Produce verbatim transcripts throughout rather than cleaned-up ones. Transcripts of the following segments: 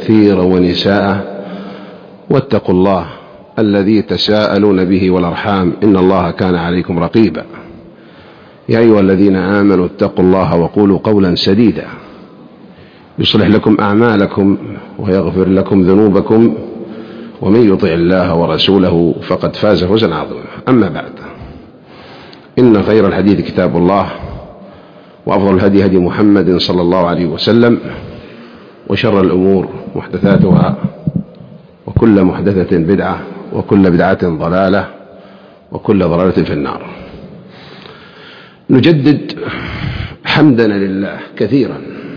كثيرا ونساء واتقوا الله الذي تساءلون به والأرحام إن الله كان عليكم رقيبا. يا أيها الذين آمنوا اتقوا الله وقولوا قولا سديدا يصلح لكم أعمالكم ويغفر لكم ذنوبكم ومن يطع الله ورسوله فقد فاز فوزا عظيما. أما بعد، إن خير الحديث كتاب الله، وأفضل الهدي هدي محمد صلى الله عليه وسلم، وشر الأمور محدثاتها، وكل محدثة بدعة، وكل بدعة ضلالة، وكل ضلالة في النار. نجدد حمدنا لله كثيرا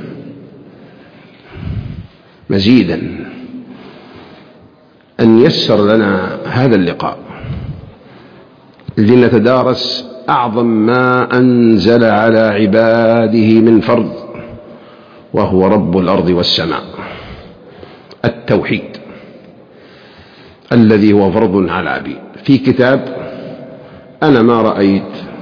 مزيدا أن يسر لنا هذا اللقاء لنتدارس أعظم ما أنزل على عباده من فرض، وهو رب الأرض والسماء، التوحيد الذي هو فرض على العبيد، في كتاب أنا ما رأيت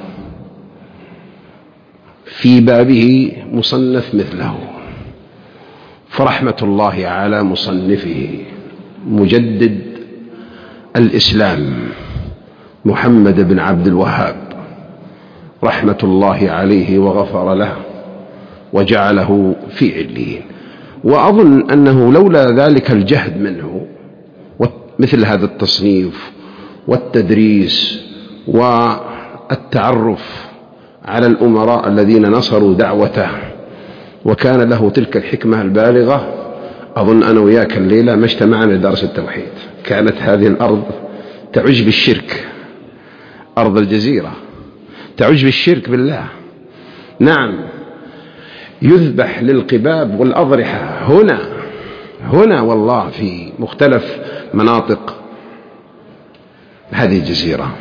في بابه مصنف مثله، فرحمة الله على مصنفه مجدد الإسلام محمد بن عبد الوهاب رحمة الله عليه وغفر له وجعله في عليين. وأظن أنه لولا ذلك الجهد منه مثل هذا التصنيف والتدريس والتعرف على الأمراء الذين نصروا دعوته وكان له تلك الحكمة البالغة، أظن أنا وياك الليلة ما اجتمعنا لدرس التوحيد. كانت هذه الأرض تعج بالشرك، أرض الجزيرة تعج بالشرك بالله. نعم، يذبح للقباب والأضرحة هنا هنا والله في مختلف مناطق هذه الجزيرة.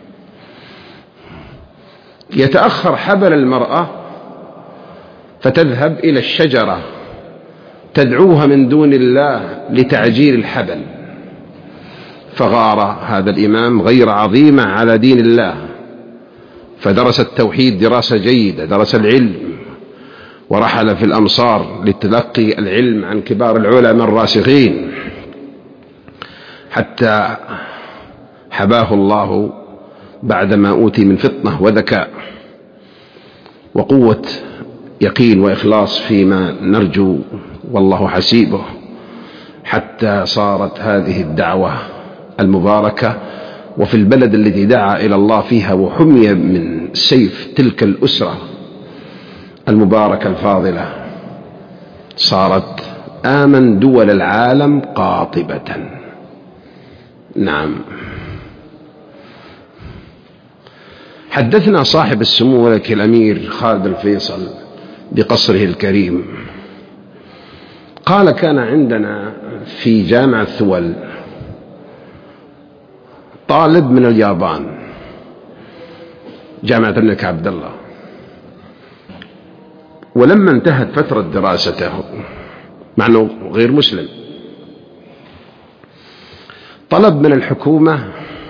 يتأخر حبل المرأة فتذهب إلى الشجرة تدعوها من دون الله لتعجيل الحبل، فغار هذا الإمام غير عظيمة على دين الله، فدرس التوحيد دراسة جيدة، درس العلم ورحل في الأمصار لتلقي العلم عن كبار العلماء الراسخين، حتى حباه الله بعدما أوتي من فطنة وذكاء وقوة يقين وإخلاص فيما نرجو والله حسيبه، حتى صارت هذه الدعوة المباركة. وفي البلد الذي دعا إلى الله فيها وحمي من سيف تلك الأسرة المباركة الفاضلة، صارت آمن دول العالم قاطبة. نعم، حدثنا صاحب السمو ولك الأمير خالد الفيصل بقصره الكريم، قال كان عندنا في جامعة ثول طالب من اليابان، جامعة الملك عبد الله، ولما انتهت فترة دراسته مع أنه غير مسلم طلب من الحكومة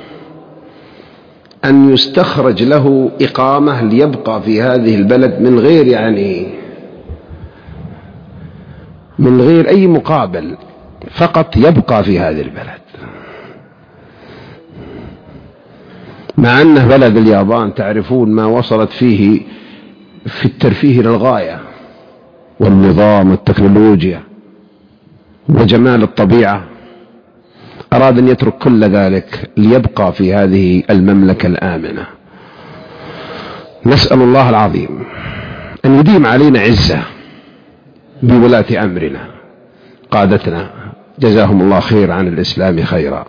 أن يستخرج له إقامة ليبقى في هذه البلد من غير يعني من غير أي مقابل، فقط يبقى في هذه البلد، مع أنه بلد اليابان تعرفون ما وصلت فيه في الترفيه للغاية، والنظام والتكنولوجيا وجمال الطبيعة. أراد أن يترك كل ذلك ليبقى في هذه المملكة الآمنة. نسأل الله العظيم أن يديم علينا عزة بولاة أمرنا قادتنا، جزاهم الله خير عن الإسلام خيرا،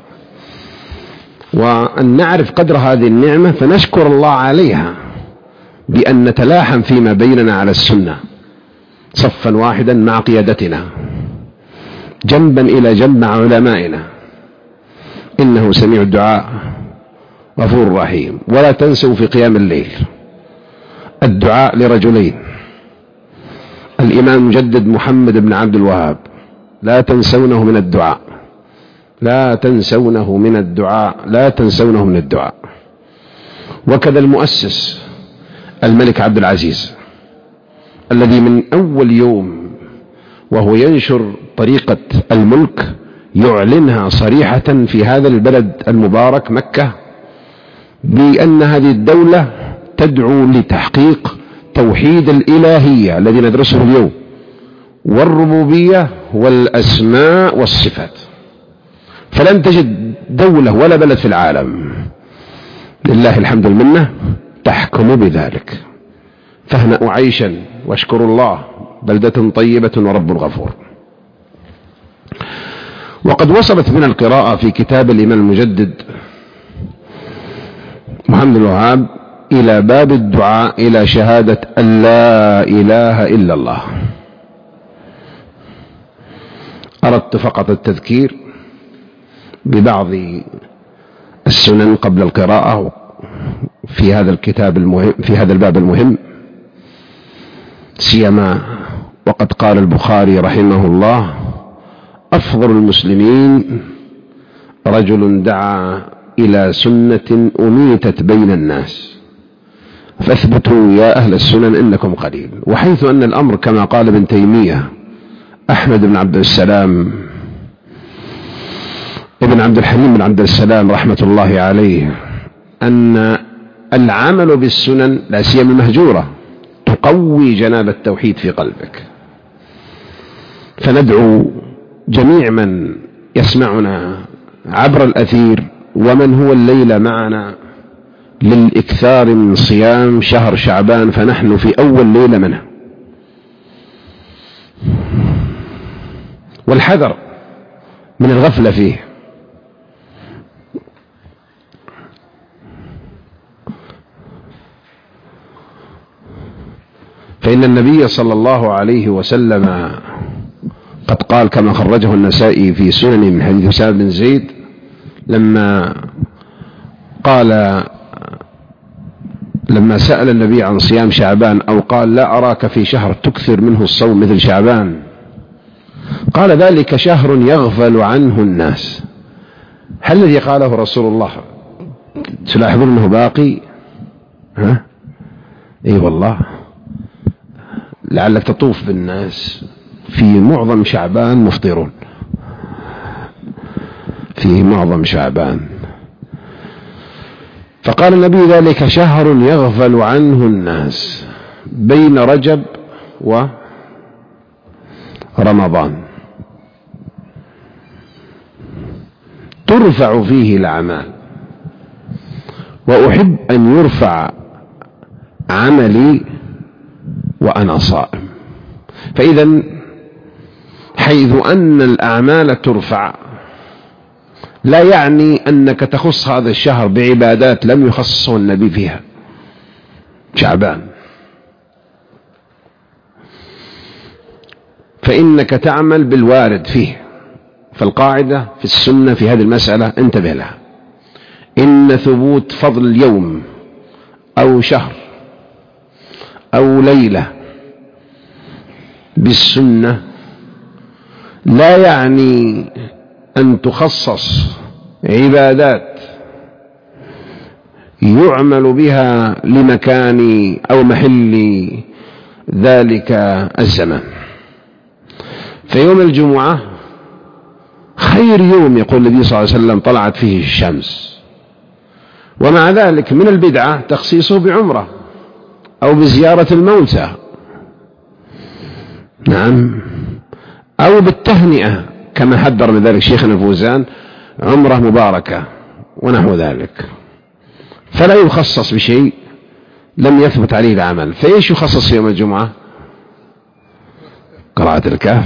وأن نعرف قدر هذه النعمة فنشكر الله عليها بأن نتلاحم فيما بيننا على السنة صفا واحدا مع قيادتنا، جنبا إلى جنب مع علمائنا، إنه سميع الدعاء غفور رحيم. ولا تنسوا في قيام الليل الدعاء لرجلين، الإمام المجدد محمد بن عبد الوهاب، لا تنسونه من الدعاء، لا تنسونه من الدعاء، لا تنسونه من الدعاء. وكذا المؤسس الملك عبد العزيز الذي من أول يوم وهو ينشر طريقة الملك يعلنها صريحة في هذا البلد المبارك مكة بأن هذه الدولة تدعو لتحقيق توحيد الإلهية الذي ندرسه اليوم والربوبية والأسماء والصفات. فلن تجد دولة ولا بلد في العالم لله الحمد المنة تحكم بذلك. فاهنأوا عيشا واشكروا الله، بلدة طيبة ورب غفور. وقد وصلت من القراءة في كتاب الإمام المجدد محمد الوهاب إلى باب الدعاء إلى شهادة أن لا إله إلا الله. أردت فقط التذكير ببعض السنن قبل القراءة في هذا الكتاب المهم، في هذا الباب المهم، سيما وقد قال البخاري رحمه الله: أفضل المسلمين رجل دعا إلى سنة أميتت بين الناس فاثبتوا يا أهل السنن إنكم قليل. وحيث أن الأمر كما قال ابن تيمية أحمد بن عبد السلام ابن عبد الحليم بن عبد السلام رحمة الله عليه أن العمل بالسنن لا سيما المهجورة تقوي جناب التوحيد في قلبك. فندعو جميع من يسمعنا عبر الأثير ومن هو الليلة معنا للإكثار من صيام شهر شعبان، فنحن في أول ليلة منه، والحذر من الغفلة فيه. فإن النبي صلى الله عليه وسلم قد قال كما خرجه النسائي في سننه من حديث أسامة بن زيد لما قال لما سأل النبي عن صيام شعبان أو قال: لا أراك في شهر تكثر منه الصوم مثل شعبان. قال: ذلك شهر يغفل عنه الناس. هل الذي قاله رسول الله تلاحظون أنه باقي؟ ها؟ اي والله، لعلك تطوف بالناس في معظم شعبان مفطرون، في معظم شعبان. فقال النبي: ذلك شهر يغفل عنه الناس بين رجب ورمضان ترفع فيه الأعمال، وأحب أن يرفع عملي وأنا صائم. فإذا حيث أن الأعمال ترفع لا يعني أنك تخص هذا الشهر بعبادات لم يخصه النبي فيها، شعبان، فإنك تعمل بالوارد فيه. فالقاعدة في السنة في هذه المسألة انتبه لها: إن ثبوت فضل اليوم أو شهر أو ليلة بالسنة لا يعني أن تخصص عبادات يعمل بها لمكان أو محل ذلك الزمان. فيوم الجمعة خير يوم يقول النبي صلى الله عليه وسلم طلعت فيه الشمس، ومع ذلك من البدعة تخصيصه بعمرة أو بزيارة الموتى، نعم، أو بالتهنئة كما حذر من ذلك شيخنا الفوزان، عمرة مباركة ونحو ذلك. فلا يخصص بشيء لم يثبت عليه العمل. فإيش يخصص يوم الجمعة؟ قراءة الكهف،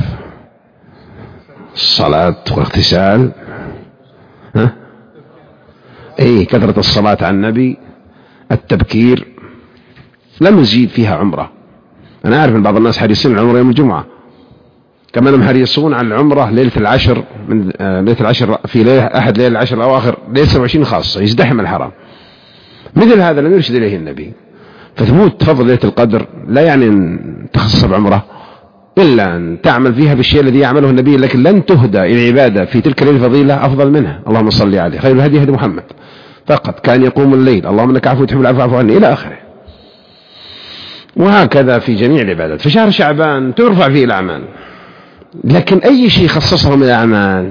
الصلاة والاغتسال، ها؟ اي كثرة الصلاة على النبي، التبكير، لم يزيد فيها عمرة. أنا أعرف أن بعض الناس حريصين على العمرة يوم الجمعة، كما أنهم حريصون على العمرة ليلة العشر من آه ليلة العشر في ليلة أحد ليلة العشر الأواخر، ليلة سبعة وعشرين خاصة يزدحم الحرام. مثل هذا لم يرشد إليه النبي. فثبوت فضل ليلة القدر لا يعني أن تخصص بعمرة، إلا أن تعمل فيها بالشيء الذي يعمله النبي، لكن لن تهدى إلى عبادة في تلك الليلة فضيلة أفضل منها. اللهم صل عليه، خير الهدي هدي محمد، فقط كان يقوم الليل، اللهم إنك عفو تحب العفو عفو عني، إلى آخره. وهكذا في جميع العبادات. في شهر شعبان ترفع فيه الأعمال، لكن أي شيء خصصه من الأعمال؟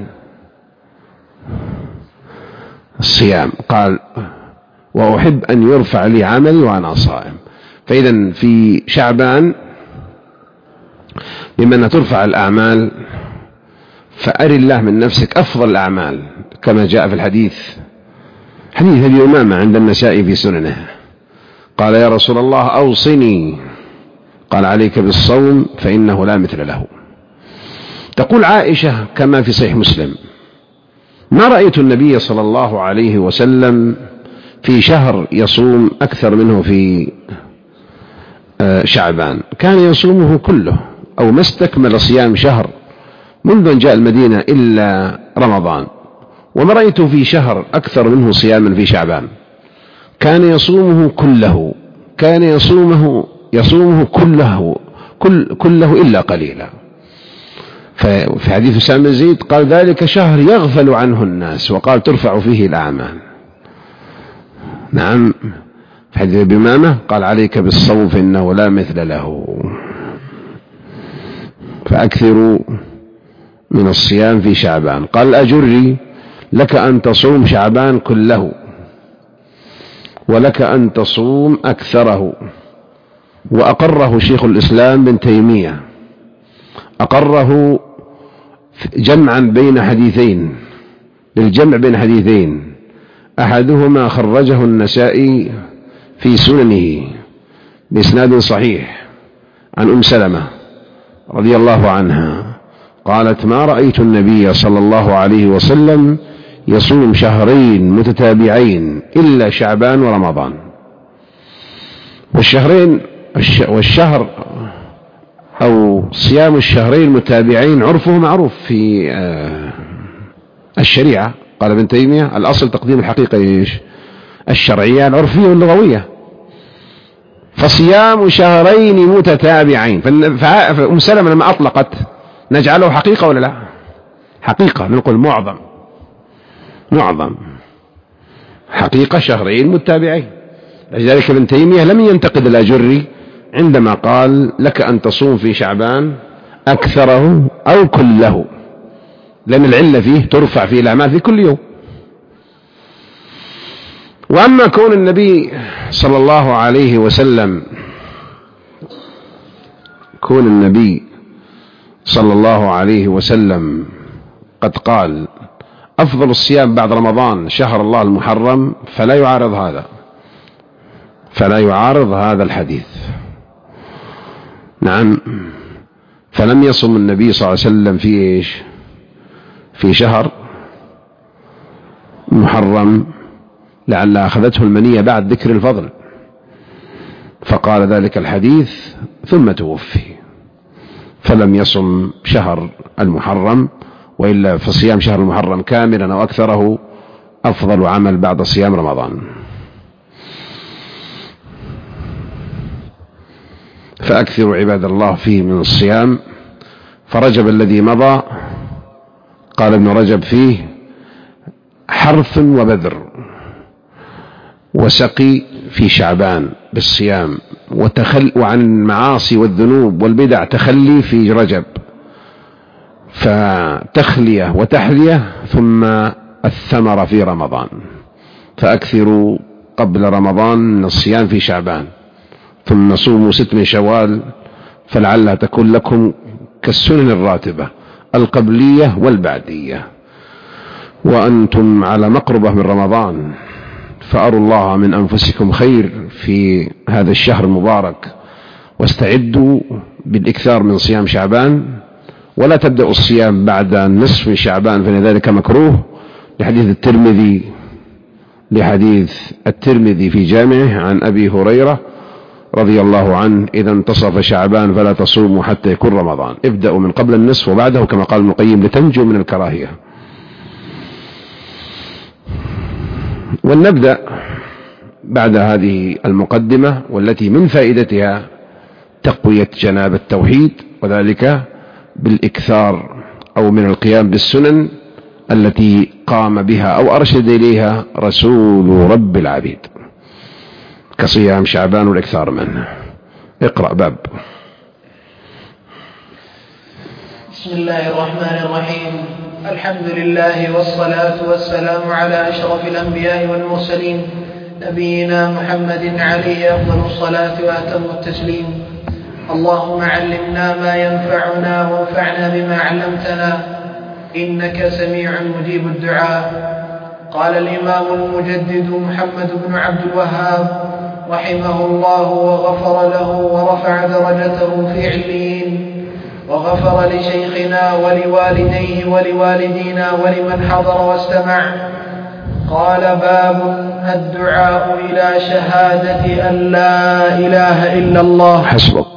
الصيام. قال وأحب أن يرفع لي عملي وأنا صائم. فإذا في شعبان بما أن ترفع الأعمال فأر الله من نفسك أفضل الأعمال، كما جاء في الحديث، حديث أبي أمامة عند النسائي في سننه، قال يا رسول الله أوصني، قال عليك بالصوم فإنه لا مثل له. تقول عائشة كما في صحيح مسلم ما رأيت النبي صلى الله عليه وسلم في شهر يصوم أكثر منه في شعبان، كان يصومه كله أو ما استكمل صيام شهر منذ أن جاء المدينة إلا رمضان، وما رأيت في شهر أكثر منه صياما في شعبان، كان يصومه كله، كان يصومه يصومه كله كل كله إلا قليلا. في حديث أسامة بن زيد قال ذلك شهر يغفل عنه الناس، وقال ترفع فيه الأعمال. نعم. في حديث أبي أمامة قال عليك بالصوم فإنه لا مثل له. فأكثروا من الصيام في شعبان. قال الأجري لك أن تصوم شعبان كله ولك أن تصوم أكثره. وأقره شيخ الإسلام بن تيمية، أقره جمعا بين حديثين، للجمع بين حديثين، أحدهما خرجه النسائي في سننه بإسناد صحيح عن أم سلمة رضي الله عنها قالت ما رأيت النبي صلى الله عليه وسلم يصوم شهرين متتابعين إلا شعبان ورمضان. والشهرين والشهر أو صيام الشهرين المتابعين عرفه معروف في الشريعة. قال ابن تيمية الأصل تقديم الحقيقة إيش؟ الشرعية العرفية واللغوية. فصيام شهرين متتابعين، فأم سلمة لما أطلقت نجعله حقيقة ولا لا؟ حقيقة، نقول معظم معظم حقيقة شهرين متتابعين. لذلك ابن تيمية لم ينتقد الأجري عندما قال لك أن تصوم في شعبان أكثره أو كله، لأن العلة فيه ترفع فيه الأعمال في كل يوم. وأما كون النبي صلى الله عليه وسلم كون النبي صلى الله عليه وسلم قد قال أفضل الصيام بعد رمضان شهر الله المحرم، فلا يعارض هذا فلا يعارض هذا الحديث. نعم. فلم يصم النبي صلى الله عليه وسلم في إيش؟ في شهر محرم لعل أخذته المنية بعد ذكر الفضل، فقال ذلك الحديث ثم توفي، فلم يصم شهر المحرم، وإلا فصيام شهر المحرم كاملا أو أكثره أفضل عمل بعد صيام رمضان. فأكثروا عباد الله فيه من الصيام. فرجب الذي مضى قال ابن رجب فيه حرث وبذر وسقي في شعبان بالصيام، وتخل وعن المعاصي والذنوب والبدع تخلي في رجب، فتخلية وتحلية ثم الثمرة في رمضان. فأكثروا قبل رمضان من الصيام في شعبان، ثم صوموا ست من شوال، فلعلها تكون لكم كالسنن الراتبة القبلية والبعدية، وأنتم على مقربة من رمضان، فأروا الله من أنفسكم خير في هذا الشهر المبارك، واستعدوا بالإكثار من صيام شعبان، ولا تبدأوا الصيام بعد النصف من شعبان فإن ذلك مكروه، لحديث الترمذي لحديث الترمذي في جامعه عن أبي هريرة رضي الله عنه إذا انتصف شعبان فلا تصوموا حتى يكون رمضان، ابدأوا من قبل النصف وبعده كما قال ابن القيم لتنجوا من الكراهية. ولنبدأ بعد هذه المقدمة والتي من فائدتها تقوية جناب التوحيد، وذلك بالإكثار أو من القيام بالسنن التي قام بها أو أرشد إليها رسول رب العبيد كصيام شعبان والإكثار منه. اقرأ باب. بسم الله الرحمن الرحيم. الحمد لله والصلاة والسلام على أشرف الأنبياء والمرسلين نبينا محمد عليه أفضل الصلاة وأتم التسليم. اللهم علمنا ما ينفعنا وانفعنا بما علمتنا إنك سميع مجيب الدعاء. قال الإمام المجدد محمد بن عبد الوهاب رحمه الله وغفر له ورفع درجته في عليين، وغفر لشيخنا ولوالديه ولوالدينا ولمن حضر واستمع. قال: باب الدعاء إلى شهادة أن لا إله إلا الله. حسبك.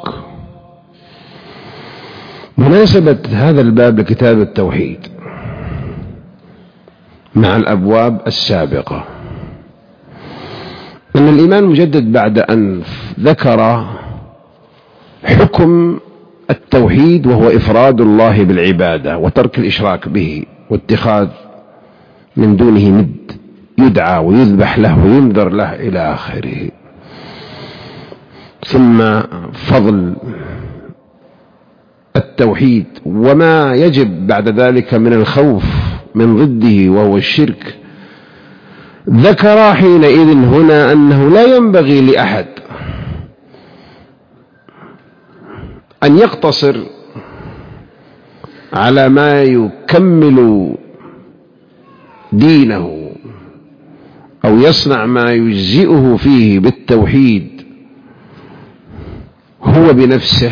مناسبة هذا الباب لكتاب التوحيد مع الأبواب السابقة أن الإمام المجدد بعد أن ذكر حكم التوحيد وهو إفراد الله بالعبادة وترك الإشراك به واتخاذ من دونه ند يدعى ويذبح له وينذر له إلى آخره، ثم فضل التوحيد وما يجب بعد ذلك من الخوف من ضده وهو الشرك، ذكر حينئذ هنا أنه لا ينبغي لأحد أن يقتصر على ما يكمل دينه أو يصنع ما يجزئه فيه بالتوحيد هو بنفسه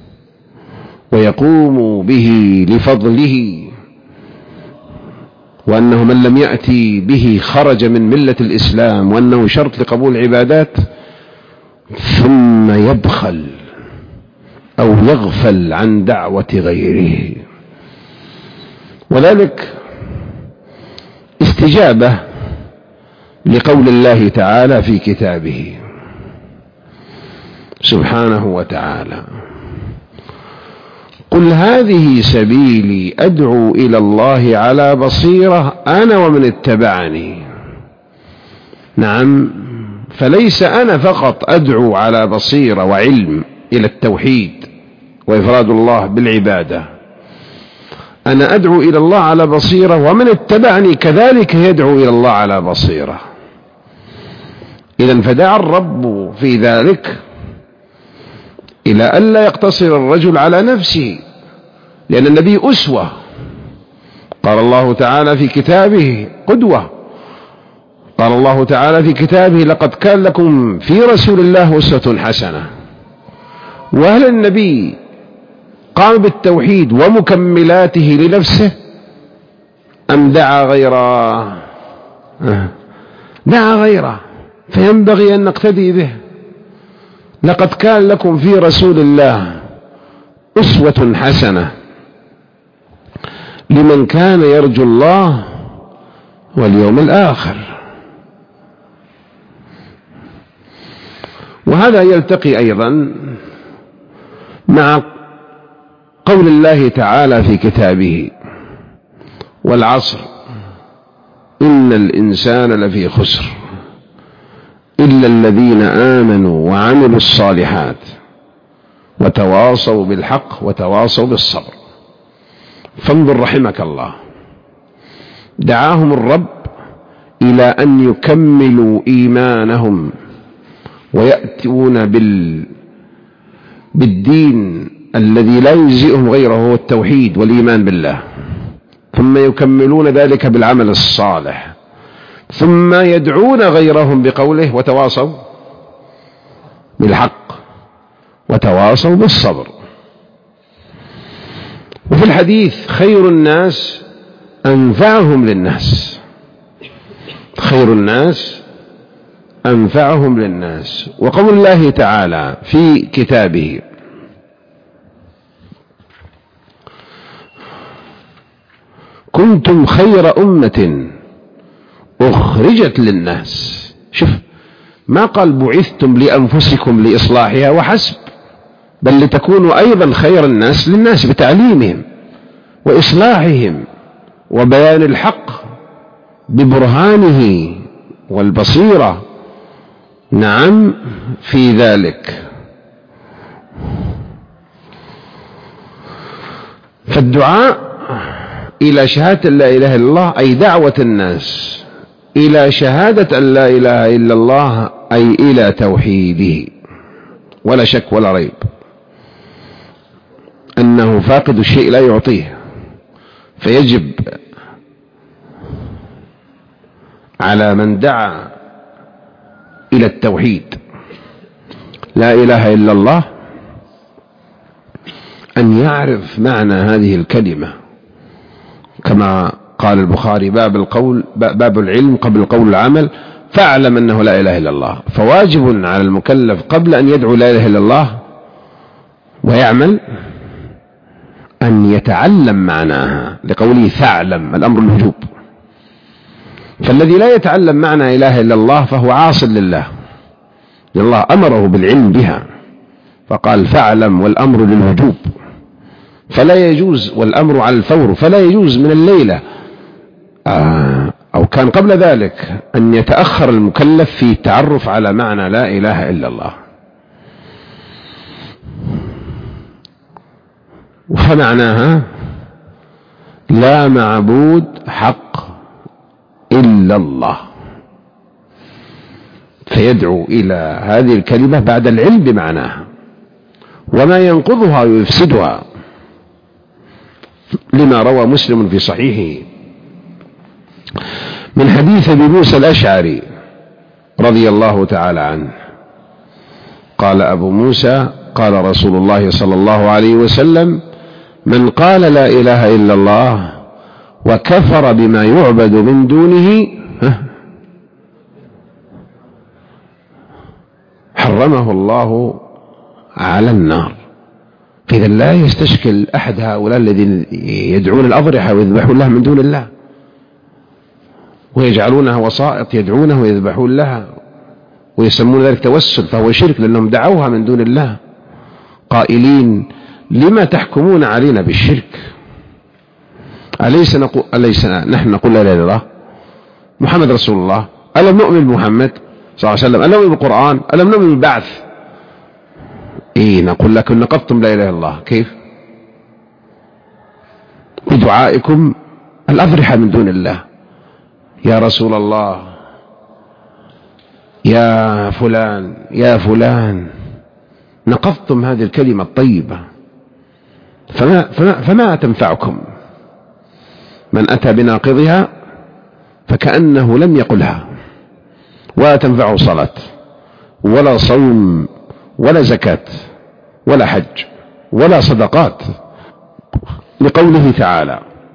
ويقوم به لفضله، وأنه من لم يأتي به خرج من ملة الإسلام، وأنه شرط لقبول العبادات، ثم يبخل أو يغفل عن دعوة غيره. وذلك استجابة لقول الله تعالى في كتابه سبحانه وتعالى: قل هذه سبيلي أدعو إلى الله على بصيرة أنا ومن اتبعني. نعم، فليس أنا فقط أدعو على بصيرة وعلم إلى التوحيد وإفراد الله بالعبادة، أنا أدعو إلى الله على بصيرة ومن اتبعني كذلك يدعو إلى الله على بصيرة. إذن فدعا الرب في ذلك إلى ألا يقتصر الرجل على نفسه، لأن النبي أسوة، قال الله تعالى في كتابه قدوة، قال الله تعالى في كتابه: لقد كان لكم في رسول الله أسوة حسنة. وهل النبي قام بالتوحيد ومكملاته لنفسه أم دعا غيره؟ دعا غيره، فينبغي أن نقتدي به. لقد كان لكم في رسول الله أسوة حسنة لمن كان يرجو الله واليوم الآخر. وهذا يلتقي أيضا مع قول الله تعالى في كتابه: والعصر إن الإنسان لفي خسر إلا الذين آمنوا وعملوا الصالحات وتواصوا بالحق وتواصوا بالصبر. فانظر رحمك الله، دعاهم الرب إلى أن يكملوا إيمانهم ويأتون بال بالدين الذي لا يجزئهم غيره، هو التوحيد والإيمان بالله، ثم يكملون ذلك بالعمل الصالح، ثم يدعون غيرهم بقوله: وتواصوا بالحق وتواصوا بالصبر. وفي الحديث: خير الناس أنفعهم للناس، خير الناس أنفعهم للناس. وقول الله تعالى في كتابه: كنتم خير أمة أخرجت للناس. شوف، ما قال بعثتم لأنفسكم لإصلاحها وحسب، بل لتكونوا أيضا خير الناس للناس بتعليمهم وإصلاحهم وبيان الحق ببرهانه والبصيرة. نعم، في ذلك. فالدعاء إلى شهادة لا إله إلا الله أي دعوة الناس إلى شهادة أن لا إله إلا الله أي إلى توحيده، ولا شك ولا ريب أنه فاقد الشيء لا يعطيه، فيجب على من دعا إلى التوحيد لا إله إلا الله أن يعرف معنى هذه الكلمة، كما قال البخاري باب القول باب العلم قبل القول العمل، فاعلم أنه لا إله إلا الله. فواجب على المكلف قبل أن يدعو لا إله إلا الله ويعمل أن يتعلم معناها، لقوله فاعلم الأمر الوجوب. فالذي لا يتعلم معنى إله إلا الله فهو عاص لله، لأن الله أمره بالعلم بها فقال فاعلم والأمر للوجوب، فلا يجوز والأمر على الفور، فلا يجوز من الليلة أو كان قبل ذلك أن يتأخر المكلف في التعرف على معنى لا إله إلا الله. فمعناها لا معبود حق إلا الله، فيدعو إلى هذه الكلمة بعد العلم بمعناها وما ينقضها ويفسدها، لما روى مسلم في صحيحه من حديث أبي موسى الأشعري رضي الله تعالى عنه قال أبو موسى قال رسول الله صلى الله عليه وسلم من قال لا إله إلا الله وكفر بما يعبد من دونه حرمه الله على النار. فإذا لا يستشكل أحد هؤلاء الذين يدعون الأضرحة ويذبحون لها من دون الله ويجعلونها وسائط يدعونه ويذبحون لها ويسمون ذلك توسل، فهو شرك لأنهم دعوها من دون الله قائلين لما تحكمون علينا بالشرك؟ أليس, نقول أليس نحن نقول لا إله إلا الله محمد رسول الله؟ ألم نؤمن بمحمد صلى الله عليه وسلم؟ ألم نؤمن بالقرآن؟ ألم نؤمن بالبعث؟ إيه نقول لكم نقضتم لا إله إلا الله. كيف؟ بدعائكم الأضرحة من دون الله. يا رسول الله يا فلان يا فلان نقضتم هذه الكلمة الطيبة، فما, فما, فما تنفعكم؟ من أتى بناقضها فكأنه لم يقلها، ولا تنفعه صلاة ولا صوم ولا زكاة ولا حج ولا صدقات، لقوله تعالى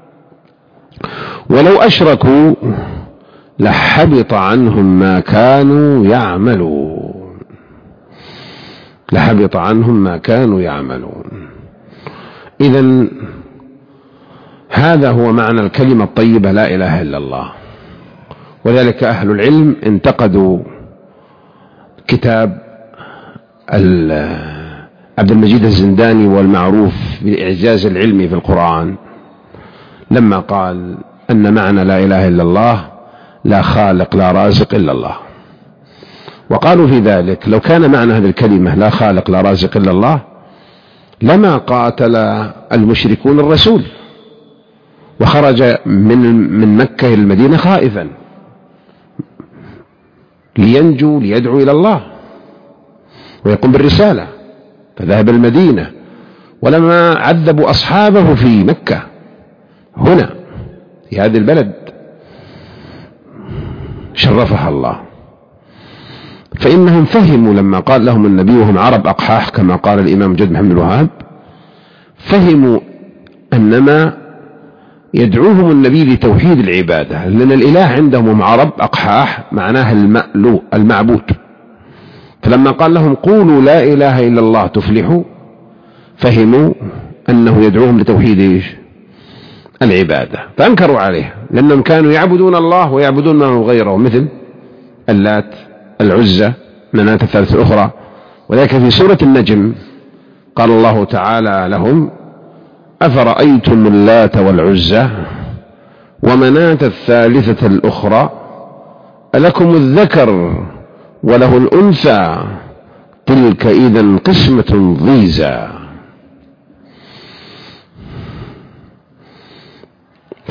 ولو أشركوا لحبط عنهم ما كانوا يعملون. لحبط عنهم ما كانوا يعملون. إذن هذا هو معنى الكلمة الطيبة لا إله إلا الله. وذلك أهل العلم انتقدوا كتاب عبد المجيد الزنداني والمعروف بالإعجاز العلمي في القرآن لما قال أن معنى لا إله إلا الله لا خالق لا رازق إلا الله. وقالوا في ذلك لو كان معنى هذه الكلمة لا خالق لا رازق إلا الله لما قاتل المشركون الرسول وخرج من من مكة إلى المدينة خائفا لينجو ليدعو إلى الله ويقوم بالرسالة، فذهب المدينة. ولما عذبوا أصحابه في مكة هنا في هذه البلد شرفها الله، فإنهم فهموا لما قال لهم النبي وهم عرب أقحاح كما قال الإمام جد محمد الوهاب، فهموا أنما يدعوهم النبي لتوحيد العبادة، لأن الإله عندهم هم عرب أقحاح معناه المألو المعبود. فلما قال لهم قولوا لا إله إلا الله تفلحوا فهموا أنه يدعوهم لتوحيد العبادة، فأنكروا عليه لأنهم كانوا يعبدون الله ويعبدون ما هو غيره مثل اللات العزة مناة الثالثة الأخرى. وذلك في سورة النجم قال الله تعالى لهم أفرأيتم اللات والعزة ومناة الثالثة الأخرى ألكم الذكر وله الأنثى تلك إذا قسمة ضيزى.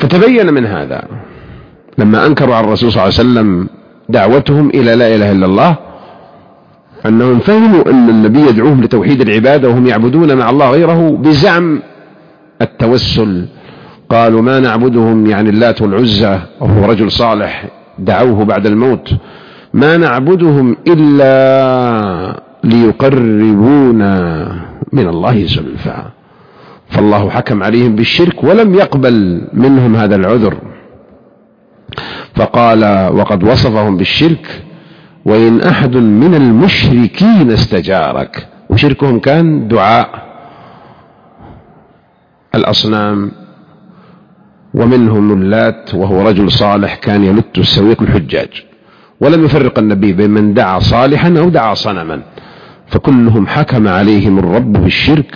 فتبين من هذا لما أنكروا على الرسول صلى الله عليه وسلم دعوتهم إلى لا إله إلا الله أنهم فهموا أن النبي يدعوهم لتوحيد العبادة وهم يعبدون مع الله غيره بزعم التوسل. قالوا ما نعبدهم، يعني اللات والعزى، وهو رجل صالح دعوه بعد الموت، ما نعبدهم إلا ليقربونا من الله زلفى. فالله حكم عليهم بالشرك ولم يقبل منهم هذا العذر، فقال وقد وصفهم بالشرك: وإن أحد من المشركين استجارك. وشركهم كان دعاء الأصنام، ومنهم اللات وهو رجل صالح كان يلت السويق الحجاج، ولم يفرق النبي بين من دعا صالحا أو دعا صنما، فكلهم حكم عليهم الرب بالشرك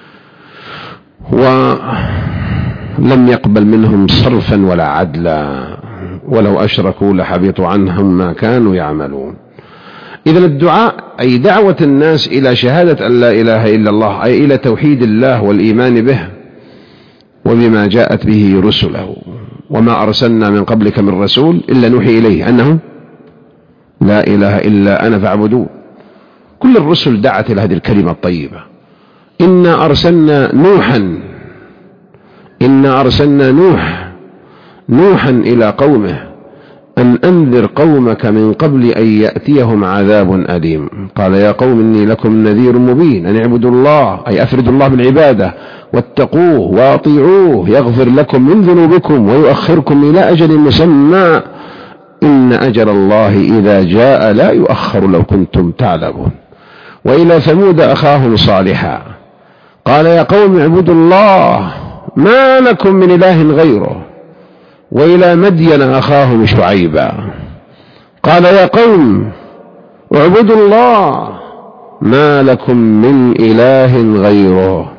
ولم يقبل منهم صرفا ولا عدلا، ولو أشركوا لحبط عنهم ما كانوا يعملون. إذن الدعاء أي دعوة الناس إلى شهادة أن لا إله إلا الله، أي إلى توحيد الله والإيمان به وبما جاءت به رسله. وما أرسلنا من قبلك من رسول إلا نوحي إليه أنه لا إله إلا أنا فاعبدون. كل الرسل دعت إلى هذه الكلمة الطيبة. إنا أرسلنا نوحا إنا أرسلنا نوح نوحا إلى قومه أن أنذر قومك من قبل أن يأتيهم عذاب أليم. قال يا قوم إني لكم نذير مبين أن اعبدوا الله، أي أفردوا الله بالعبادة، واتقوه وأطيعوه يغفر لكم من ذنوبكم ويؤخركم إلى أجل مسمى إن أجل الله إذا جاء لا يؤخر لو كنتم تعلمون. وإلى ثمود أخاهم صالحا قال يا قوم اعبدوا الله ما لكم من إله غيره. وإلى مدين أخاهم شعيبا قال يا قوم اعبدوا الله ما لكم من إله غيره.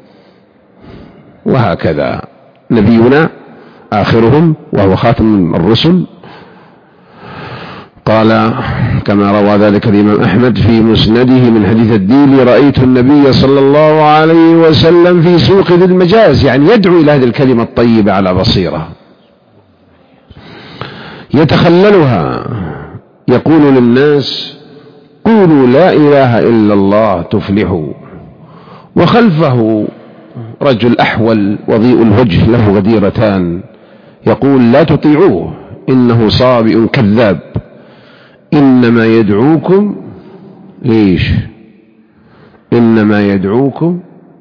وهكذا نبينا آخرهم وهو خاتم الرسل قال كما روى ذلك الإمام أحمد في مسنده من حديث الديلي: رأيت النبي صلى الله عليه وسلم في سوق ذي المجاز، يعني يدعو إلى هذه الكلمة الطيبة على بصيرة، يتخللها يقول للناس: قولوا لا إله إلا الله تفلحوا. وخلفه رجل أحول وضيء الوجه له غديرتان يقول: لا تطيعوه إنه صابئ كذاب، إنما يدعوكم ليش إنما يدعوكم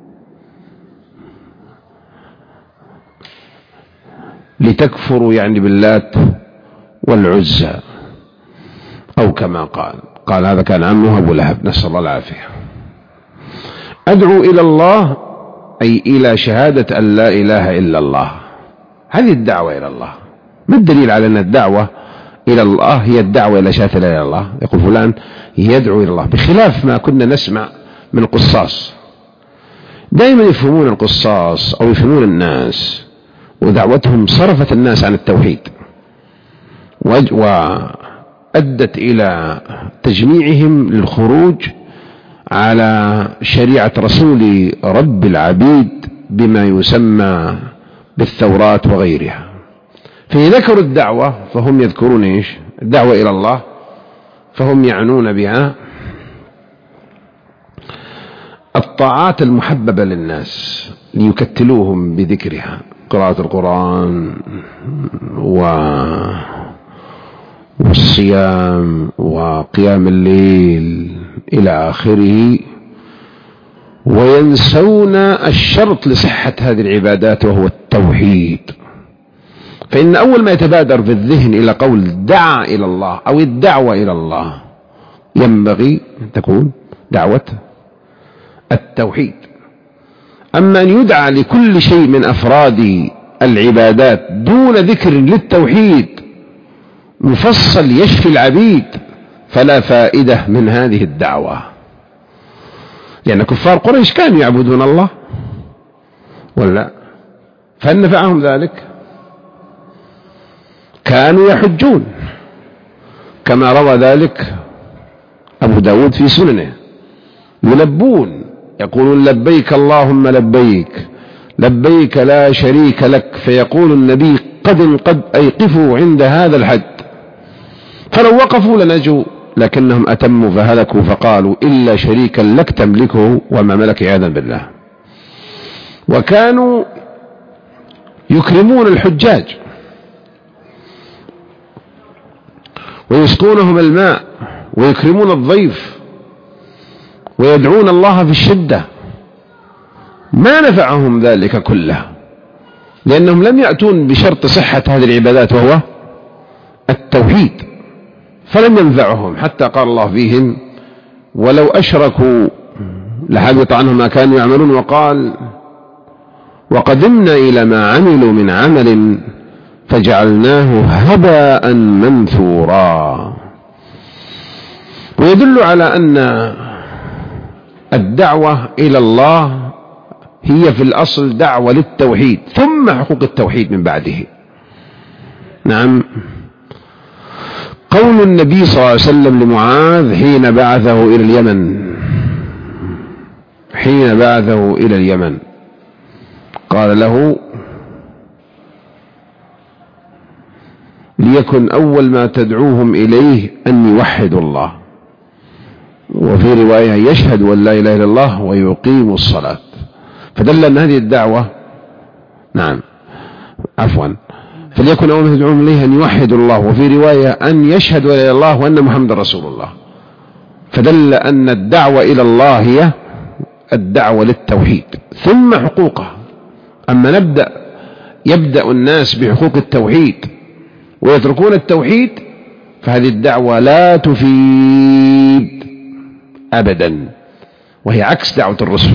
لتكفروا، يعني باللات والعزى، أو كما قال قال هذا كان عمه أبو لهب، نسأل الله العافية. أدعو إلى الله أي إلى شهادة أن لا إله إلا الله. هذه الدعوة إلى الله. ما الدليل على أن الدعوة إلى الله هي الدعوة إلى شهادة لا إله إلا الله؟ يقول فلان يدعو إلى الله، بخلاف ما كنا نسمع من القصاص. دائما يفهمون القصاص أو يفهمون الناس ودعوتهم صرفت الناس عن التوحيد وأدت إلى تجميعهم للخروج على شريعة رسول رب العبيد بما يسمى بالثورات وغيرها. فإذا ذكروا الدعوة فهم يذكرون إيش؟ الدعوة إلى الله، فهم يعنون بها الطاعات المحببة للناس ليكتلوهم بذكرها، قراءة القرآن والصيام وقيام الليل إلى آخره، وينسون الشرط لصحة هذه العبادات وهو التوحيد. فإن أول ما يتبادر في الذهن إلى قول دعا إلى الله أو الدعوة إلى الله ينبغي أن تكون دعوة التوحيد. أما أن يدعى لكل شيء من أفراد العبادات دون ذكر للتوحيد مفصل يشفي العبيد فلا فائدة من هذه الدعوة، لأن كفار قريش كانوا يعبدون الله ولا؟ فهل نفعهم ذلك؟ كانوا يحجون كما روى ذلك أبو داود في سننه، يلبون يقولون لبيك اللهم لبيك لبيك لا شريك لك، فيقول النبي قد قد أي قفوا عند هذا الحد، فلو وقفوا لنجوا، لكنهم أتموا فهلكوا، فقالوا إلا شريكا لك تملكه وما ملك عياذا بالله. وكانوا يكرمون الحجاج ويسقونهم الماء ويكرمون الضيف ويدعون الله في الشدة، ما نفعهم ذلك كله، لأنهم لم يأتون بشرط صحة هذه العبادات وهو التوحيد، فلم ينفعهم، حتى قال الله فيهم ولو أشركوا لحبط عنهم ما كانوا يعملون، وقال وقدمنا إلى ما عملوا من عمل فجعلناه هباء منثورا. ويدل على أن الدعوة إلى الله هي في الأصل دعوة للتوحيد ثم حقوق التوحيد من بعده. نعم. قول النبي صلى الله عليه وسلم لمعاذ حين بعثه إلى اليمن حين بعثه إلى اليمن قال له ليكن أول ما تدعوهم إليه أن يوحدوا الله، وفي رواية يشهدوا أن لا إله إلا الله ويقيموا الصلاة، فدل أن هذه الدعوة نعم عفوا فليكن أول ما تدعوهم إليه أن يوحدوا الله، وفي رواية أن يشهدوا أن لا إله إلا الله وأن محمد رسول الله، فدل أن الدعوة إلى الله هي الدعوة للتوحيد ثم حقوقه. أما نبدأ يبدأ الناس بحقوق التوحيد ويتركون التوحيد فهذه الدعوة لا تفيد أبدا، وهي عكس دعوة الرسل.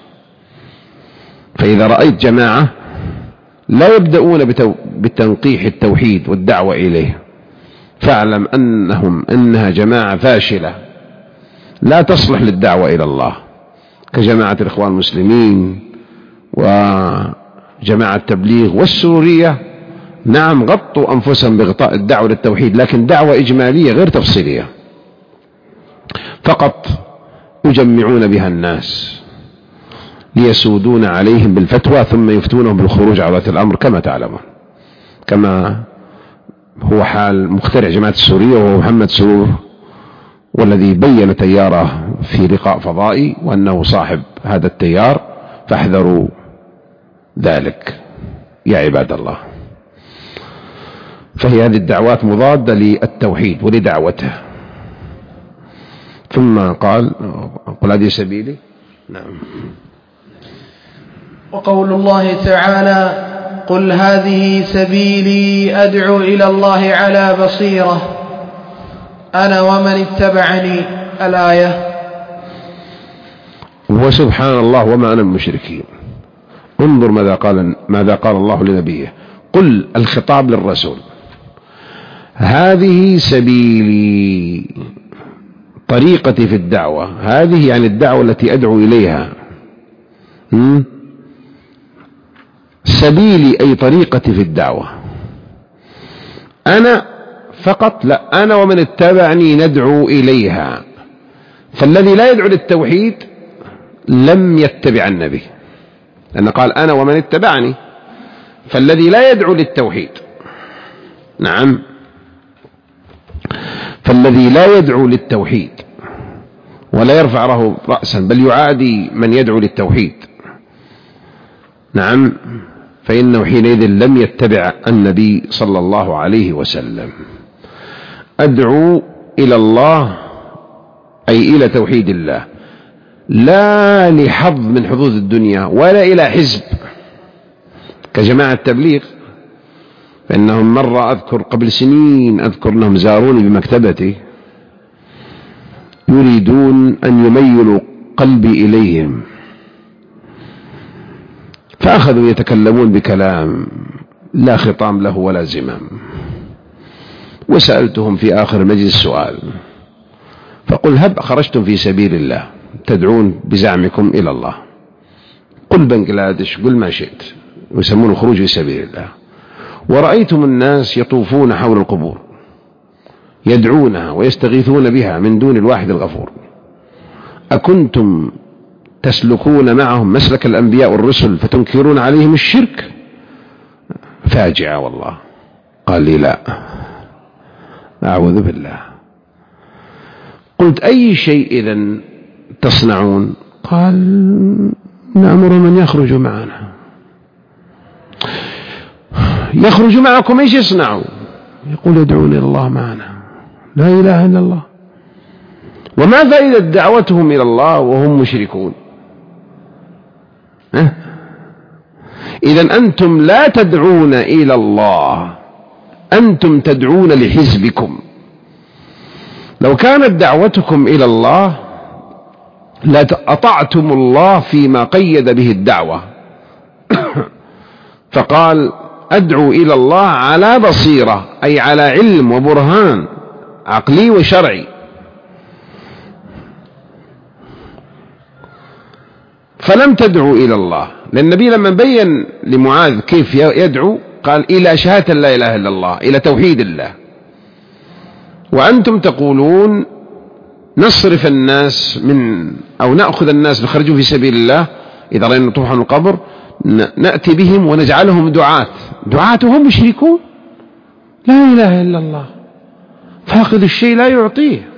فإذا رأيت جماعة لا يبدأون بتنقيح التوحيد والدعوة إليه فاعلم أنهم أنها جماعة فاشلة لا تصلح للدعوة إلى الله، كجماعة الإخوان المسلمين وجماعة التبليغ والسرورية. نعم غطوا أنفسهم بغطاء الدعوة للتوحيد، لكن دعوة إجمالية غير تفصيلية، فقط يجمعون بها الناس ليسودون عليهم بالفتوى ثم يفتونهم بالخروج على ولاة الأمر كما تعلمون، كما هو حال مخترع جماعة السورية وهو محمد سرور، والذي بين تياره في لقاء فضائي وأنه صاحب هذا التيار، فاحذروا ذلك يا عباد الله. فهي هذه الدعوات مضادة للتوحيد ولدعوته. ثم قال قل هذه سبيلي. نعم. وقول الله تعالى قل هذه سبيلي أدعو إلى الله على بصيرة أنا ومن اتبعني، الآية. وسبحان الله وما أنا المشركين. انظر ماذا قال ماذا قال الله لنبيه، قل الخطاب للرسول هذه سبيلي طريقتي في الدعوة، هذه يعني الدعوة التي أدعو إليها، م? سبيلي أي طريقتي في الدعوة، أنا فقط لا، أنا ومن اتبعني ندعو إليها. فالذي لا يدعو للتوحيد لم يتبع النبي، لأنه قال أنا ومن اتبعني، فالذي لا يدعو للتوحيد نعم فالذي لا يدعو للتوحيد ولا يرفع له رأسا بل يعادي من يدعو للتوحيد نعم فإنه حينئذ لم يتبع النبي صلى الله عليه وسلم. أدعو إلى الله أي إلى توحيد الله، لا لحظ من حظوظ الدنيا ولا إلى حزب كجماعة التبليغ، فإنهم مرة أذكر قبل سنين أذكر أنهم زاروني بمكتبتي يريدون أن يميلوا قلبي إليهم، فأخذوا يتكلمون بكلام لا خطام له ولا زمام، وسألتهم في آخر مجلس سؤال فقل هب خرجتم في سبيل الله تدعون بزعمكم إلى الله، قل بنغلاديش قل ما شئت، يسمونه خروج في سبيل الله، ورأيتم الناس يطوفون حول القبور يدعونها ويستغيثون بها من دون الواحد الغفور، أكنتم تسلكون معهم مسلك الأنبياء والرسل فتنكرون عليهم الشرك؟ فاجعة والله. قال لي لا، أعوذ بالله. قلت أي شيء إذن تصنعون؟ قال نأمر من يخرج معنا. يخرج معكم ايش يصنعوا؟ يقول يدعون إلى الله معنا، لا إله إلا الله. وما فائدة دعوتهم إلى الله وهم مشركون؟ أه؟ إذن أنتم لا تدعون إلى الله، أنتم تدعون لحزبكم. لو كانت دعوتكم إلى الله لأطعتم الله فيما قيد به الدعوة فقال أدعو إلى الله على بصيرة، أي على علم وبرهان عقلي وشرعي. فلم تدعوا إلى الله، لأن النبي لما بين لمعاذ كيف يدعو قال إلى شهادة لا إله إلا الله، إلى توحيد الله. وأنتم تقولون نصرف الناس من أو نأخذ الناس نخرجوا في سبيل الله، إذا رأينا طوحا القبر نأتي بهم ونجعلهم دعاة، دعاة وهم مشركون، لا إله إلا الله، فاقد الشيء لا يعطيه.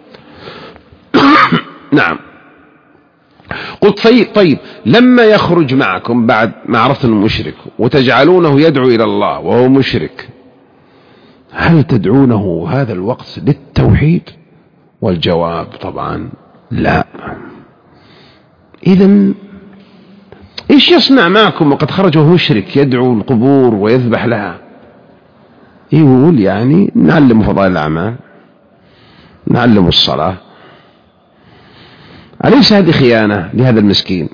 نعم. قلت طيب لما يخرج معكم بعد ما عرفت المشرك وتجعلونه يدعو إلى الله وهو مشرك، هل تدعونه هذا الوقت للتوحيد؟ والجواب طبعا لا. إذن إيش يصنع معكم وقد خرج وهو مشرك يدعو القبور ويذبح لها؟ يقول يعني نعلم فضائل الأعمال، نعلم الصلاة. أليس هذه خيانة لهذا المسكين؟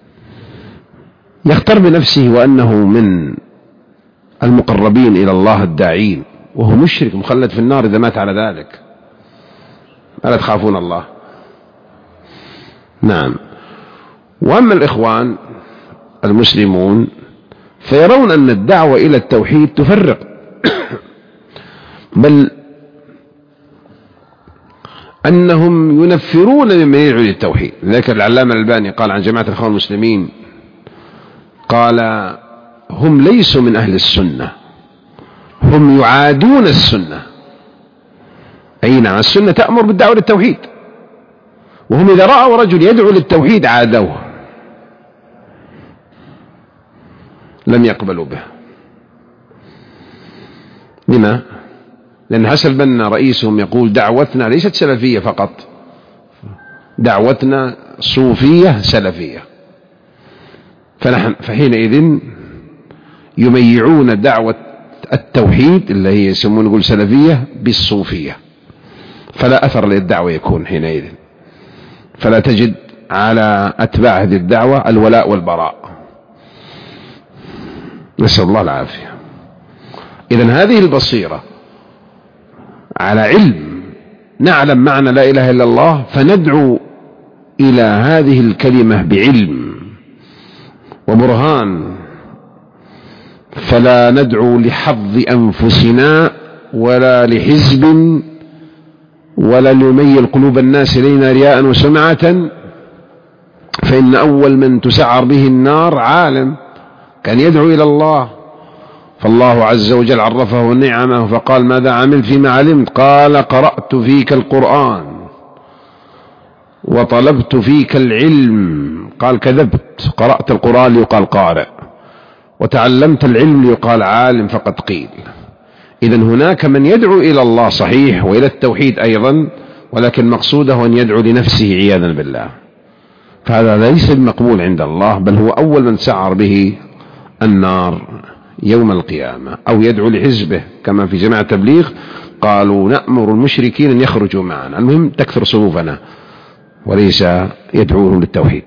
يختار بنفسه وأنه من المقربين إلى الله الداعين، وهو مشرك مخلد في النار إذا مات على ذلك. ألا تخافون الله؟ نعم. وأما الإخوان المسلمون فيرون أن الدعوة إلى التوحيد تفرق، بل أنهم ينفرون ممن يدعو للتوحيد. ذلك العلامة الألباني قال عن جماعة الإخوان المسلمين، قال هم ليسوا من أهل السنة، هم يعادون السنة. أي نعم، السنة تأمر بالدعوة للتوحيد، وهم إذا رأوا رجل يدعو للتوحيد عادوه، لم يقبلوا به. لما؟ لأن حسن البنا رئيسهم يقول دعوتنا ليست سلفية فقط، دعوتنا صوفية سلفية. فنحن فحينئذ يميعون دعوة التوحيد اللي هي يسمون نقول سلفية بالصوفية، فلا أثر للدعوة يكون حينئذ، فلا تجد على أتباع هذه الدعوة الولاء والبراء، نسأل الله العافية. إذن هذه البصيرة على علم، نعلم معنى لا إله إلا الله فندعو إلى هذه الكلمة بعلم وبرهان، فلا ندعو لحظ أنفسنا ولا لحزب ولا ليميل قلوب الناس إلينا رياء وسمعة. فإن أول من تسعر به النار عالم كان يدعو إلى الله، فالله عز وجل عرفه نعمه فقال ماذا عملت فيما علمت؟ قال قرأت فيك القرآن وطلبت فيك العلم. قال كذبت، قرأت القرآن ليقال قارئ، وتعلمت العلم ليقال عالم، فقد قيل. إذن هناك من يدعو إلى الله صحيح وإلى التوحيد أيضا، ولكن مقصوده أن يدعو لنفسه عياذا بالله، فهذا ليس مقبول عند الله، بل هو أول من سعر به النار يوم القيامة. أو يدعو لحزبه كما في جماعة التبليغ قالوا نأمر المشركين أن يخرجوا معنا، المهم تكثر صفوفنا، وليس يدعوهم للتوحيد.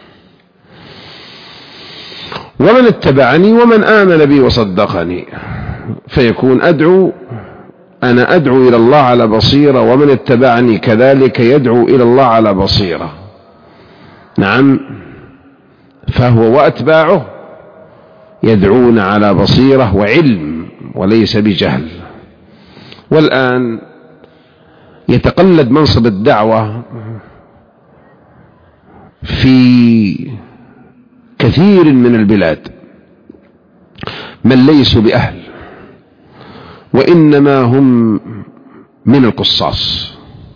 ومن اتبعني ومن آمن بي وصدقني، فيكون أدعو أنا أدعو إلى الله على بصيرة، ومن اتبعني كذلك يدعو إلى الله على بصيرة. نعم، فهو وأتباعه يدعون على بصيرة وعلم وليس بجهل. والآن يتقلد منصب الدعوة في كثير من البلاد من ليسوا بأهل، وإنما هم من القصاص،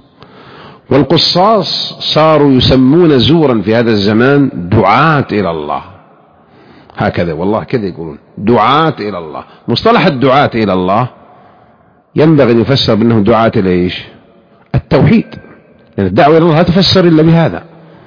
والقصاص صاروا يسمون زورا في هذا الزمان دعاة إلى الله، هكذا والله كذا يقولون دعاة إلى الله. مصطلح الدعاة إلى الله ينبغي أن يفسر بأنه دعاة إلى إيش؟ التوحيد، لأن الدعوة إلى الله لا تفسر إلا بهذا.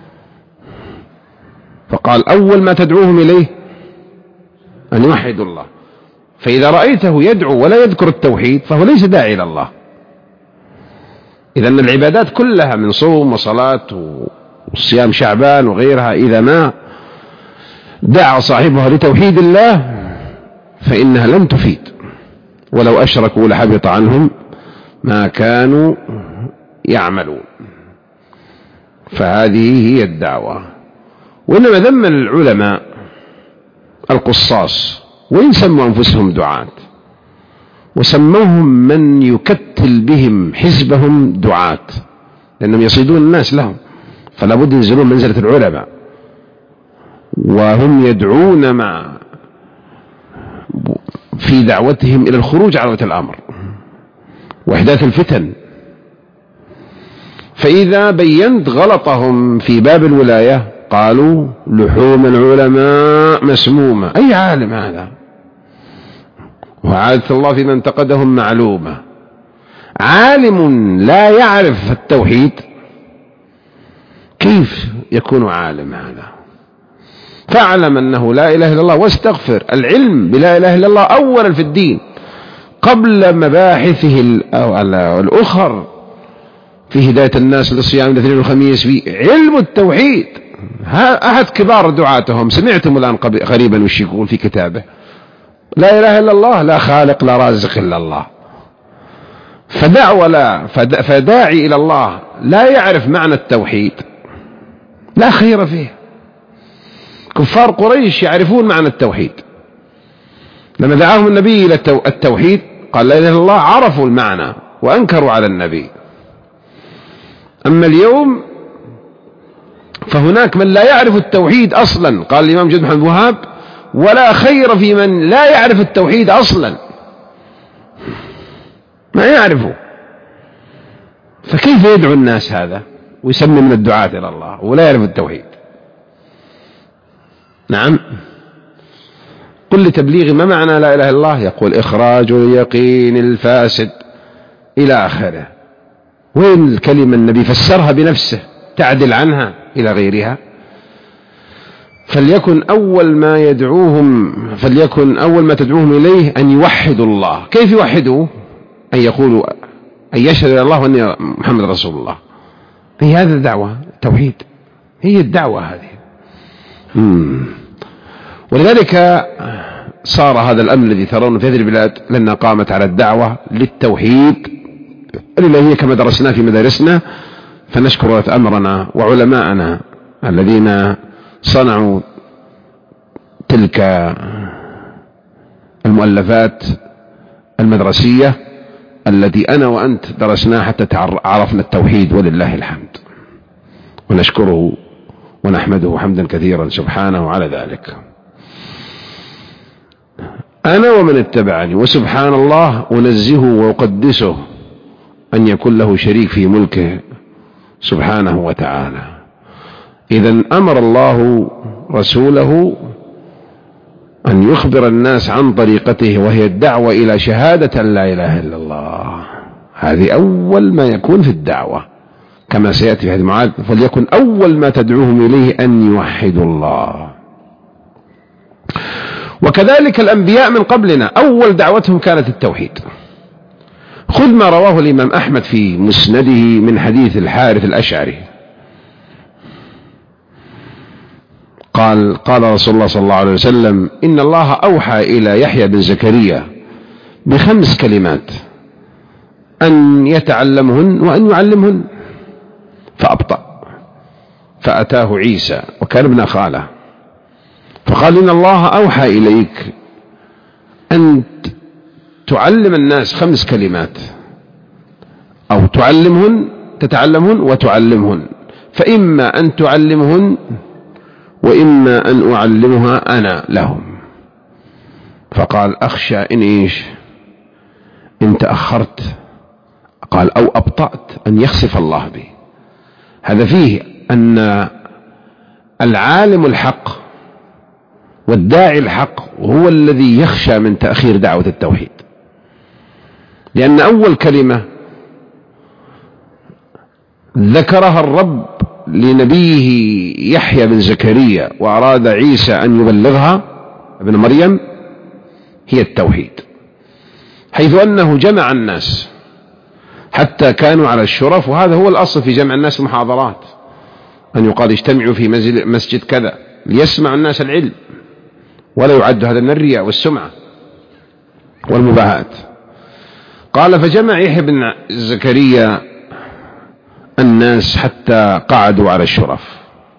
فقال أول ما تدعوهم إليه أن يوحدوا الله، فإذا رأيته يدعو ولا يذكر التوحيد فهو ليس داعي إلى الله. إذن العبادات كلها من صوم وصلاة وصيام شعبان وغيرها إذا ما دعا صاحبها لتوحيد الله فإنها لن تفيد، ولو أشركوا لحبط عنهم ما كانوا يعملون. فهذه هي الدعوة. وإنما ذم العلماء القصاص وإن سموا أنفسهم دعاة، وسموهم من يكتل بهم حزبهم دعاة، لأنهم يصيدون الناس لهم، فلا بد ينزلون منزلة العلماء، وهم يدعون مع في دعوتهم إلى الخروج على ولاة الأمر وإحداث الفتن. فإذا بينت غلطهم في باب الولاية قالوا لحوم العلماء مسمومة. أي عالم هذا؟ وعادة الله في من انتقدهم معلومة. عالم لا يعرف التوحيد كيف يكون عالم هذا؟ فاعلم أنه لا إله إلا الله واستغفر. العلم بلا إله إلا الله أولا في الدين قبل مباحثه الأخر في هداية الناس للصيام الاثنين والخميس، في علم التوحيد. أحد كبار دعاتهم سمعتم الآن قريبا وش يقول في كتابه؟ لا إله إلا الله، لا خالق لا رازق إلا الله. فدعوة لا فداعي إلى الله لا يعرف معنى التوحيد لا خير فيه. كفار قريش يعرفون معنى التوحيد، لما دعاهم النبي إلى التوحيد قال لا إله إلا الله عرفوا المعنى وأنكروا على النبي. أما اليوم فهناك من لا يعرف التوحيد أصلا. قال الإمام جد محمد وهاب ولا خير في من لا يعرف التوحيد أصلا، ما يعرفه. فكيف يدعو الناس هذا ويسمي من الدعاة إلى الله ولا يعرف التوحيد؟ نعم. قل لتبليغ ما معنى لا إله إلا الله؟ يقول إخراج اليقين الفاسد إلى آخره. وين الكلمة النبي فسرها بنفسه تعدل عنها إلى غيرها؟ فليكن أول ما يدعوهم فليكن أول ما تدعوهم إليه أن يوحدوا الله. كيف يوحدوا؟ أن يقولوا أن يشهد الله وأن محمد رسول الله. هي هذا الدعوة، التوحيد هي الدعوة هذه. مم. ولذلك صار هذا الأمر الذي ترون في هذه البلاد لأنها قامت على الدعوة للتوحيد الإلهية كما درسنا في مدارسنا. فنشكر ولاة أمرنا وعلماءنا الذين صنعوا تلك المؤلفات المدرسية التي أنا وأنت درسناها حتى عرفنا التوحيد ولله الحمد، ونشكره ونحمده حمدا كثيرا سبحانه على ذلك. أنا ومن اتبعني وسبحان الله أنزهه وأقدسه أن يكون له شريك في ملكه سبحانه وتعالى. إذن أمر الله رسوله أن يخبر الناس عن طريقته، وهي الدعوة إلى شهادة لا إله إلا الله. هذه أول ما يكون في الدعوة كما سيأتي في هذه المعاد. فليكن أول ما تدعوهم إليه أن يوحدوا الله. وكذلك الأنبياء من قبلنا أول دعوتهم كانت التوحيد. خذ ما رواه الإمام أحمد في مسنده من حديث الحارث الأشعري قال قال رسول الله صلى الله عليه وسلم إن الله أوحى إلى يحيى بن زكريا بخمس كلمات أن يتعلمهن وأن يعلمهن، فأبطأ فأتاه عيسى وكان ابن خاله فقال إن الله أوحى إليك أن تعلم الناس خمس كلمات، أو تعلمهن تتعلمهن وتعلمهن، فإما أن تعلمهن وإما أن أعلمها أنا لهم. فقال أخشى إن إيش إن تأخرت قال أو أبطأت أن يخسف الله به. هذا فيه أن العالم الحق والداعي الحق هو الذي يخشى من تأخير دعوة التوحيد، لأن أول كلمة ذكرها الرب لنبيه يحيى بن زكريا وأراد عيسى أن يبلغها ابن مريم هي التوحيد، حيث أنه جمع الناس حتى كانوا على الشرف، وهذا هو الأصل في جمع الناس المحاضرات، أن يقال اجتمعوا في مسجد كذا ليسمع الناس العلم، ولا يعد هذا من الرياء والسمعة والمباهات. قال فجمع يحيى بن زكريا الناس حتى قعدوا على الشرف،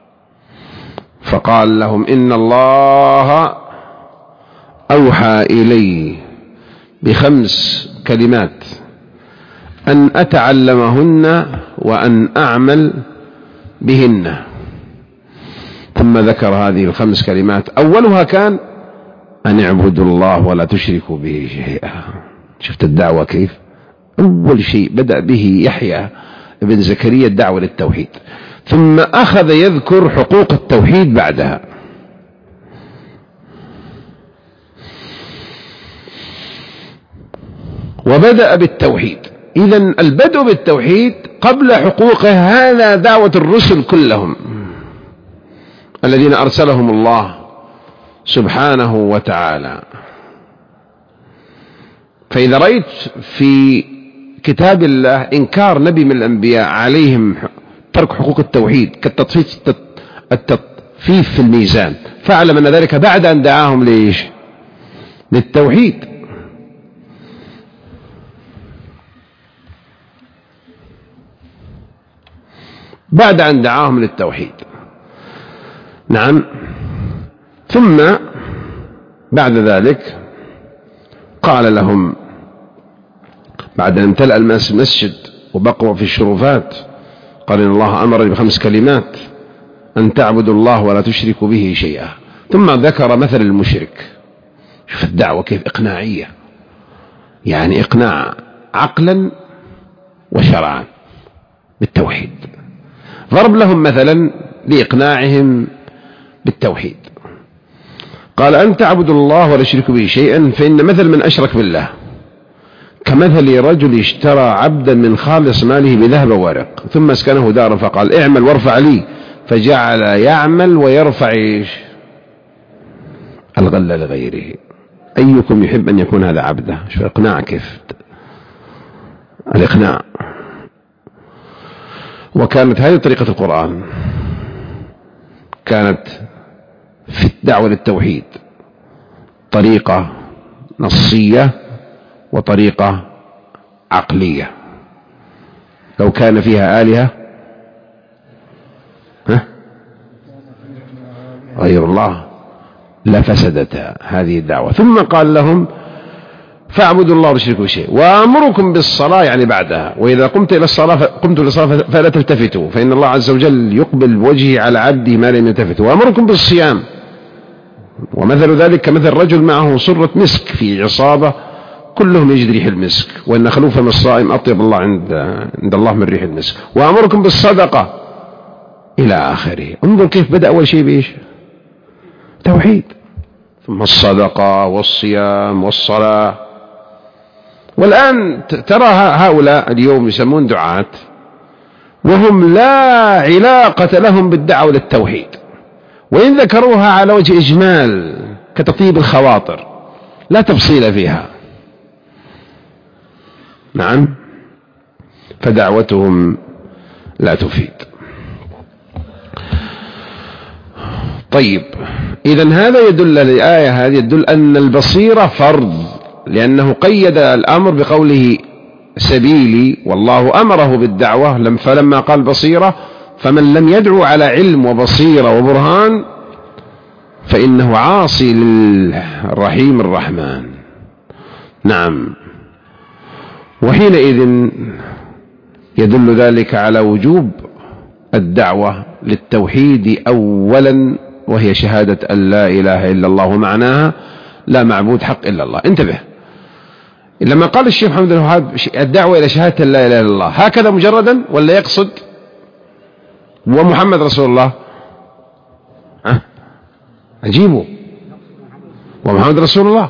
فقال لهم إن الله أوحى إلي بخمس كلمات أن أتعلمهن وأن أعمل بهن. ثم ذكر هذه الخمس كلمات، أولها كان أن اعبدوا الله ولا تشركوا به شيئا. شفت الدعوة كيف؟ أول شيء بدأ به يحيى ابن زكريا الدعوة للتوحيد، ثم أخذ يذكر حقوق التوحيد بعدها. وبدأ بالتوحيد. إذن البدء بالتوحيد قبل حقوقه هذا دعوة الرسل كلهم الذين أرسلهم الله سبحانه وتعالى. فإذا رأيت في كتاب الله إنكار نبي من الأنبياء عليهم ترك حقوق التوحيد كالتطفيف في الميزان، فاعلم أن ذلك بعد أن دعاهم ليش؟ للتوحيد. بعد أن دعاهم للتوحيد. نعم. ثم بعد ذلك قال لهم بعد أن امتلأ المسجد وبقوا في الشرفات، قال إن الله أمر بخمس كلمات أن تعبدوا الله ولا تشركوا به شيئا. ثم ذكر مثل المشرك. شوف الدعوة كيف إقناعية، يعني إقناع عقلا وشرعا بالتوحيد. ضرب لهم مثلا لإقناعهم بالتوحيد، قال أن تعبدوا الله ولا تشركوا به شيئا فإن مثل من أشرك بالله كمثل رجل اشترى عبدا من خالص ماله بذهب وورق ثم اسكنه دارا فقال اعمل وارفع لي، فجعل يعمل ويرفع ايش؟ الغل لغيره. أيكم يحب أن يكون هذا عبده؟ شو إقناع كيف؟ الإقناع. وكانت هذه طريقة القرآن، كانت في الدعوة للتوحيد طريقة نصية وطريقة عقلية. لو كان فيها آلهة ها غير الله لفسدتها هذه الدعوة. ثم قال لهم فاعبدوا الله ولا تشركوا شيء وأمركم بالصلاة، يعني بعدها وإذا قمت إلى الصلاة قمت للصلاة فلا تلتفتوا فإن الله عز وجل يقبل بوجهه على عبده ما لم يلتفت. وأمركم بالصيام، ومثل ذلك كمثل رجل معه صرة مسك في عصابة كلهم يجد ريح المسك، وإن خلوف من الصائم أطيب الله عند عند الله من ريح المسك. وأمركم بالصدقة إلى آخره. انظر كيف بدأ أول شيء بإيش؟ توحيد، ثم الصدقة والصيام والصلاة. والآن ترى هؤلاء اليوم يسمون دعاة وهم لا علاقة لهم بالدعوة للتوحيد، وإن ذكروها على وجه إجمال كتطيب الخواطر لا تفصيل فيها. نعم. فدعوتهم لا تفيد. طيب، إذن هذا يدل، الآية هذه يدل أن البصيرة فرض، لأنه قيد الأمر بقوله سبيلي، والله أمره بالدعوة فلما قال بصيرة، فمن لم يدعو على علم وبصيرة وبرهان فإنه عاصي للرحيم الرحمن. نعم. وحينئذ يدل ذلك على وجوب الدعوة للتوحيد أولا، وهي شهادة أن لا إله إلا الله، ومعناها لا معبود حق إلا الله. انتبه، لما قال الشيخ محمد بن الوهاب الدعوة إلى شهادة لا إله إلا الله هكذا مجردا ولا يقصد ومحمد رسول الله؟ ها أجيبوا ومحمد رسول الله،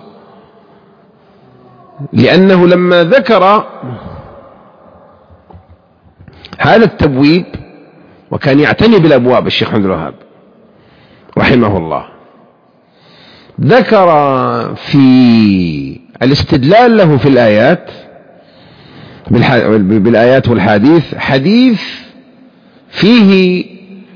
لأنه لما ذكر هذا التبويب وكان يعتني بالأبواب الشيخ محمد بن الوهاب رحمه الله، ذكر في الاستدلال له في الآيات بالآيات والحديث حديث فيه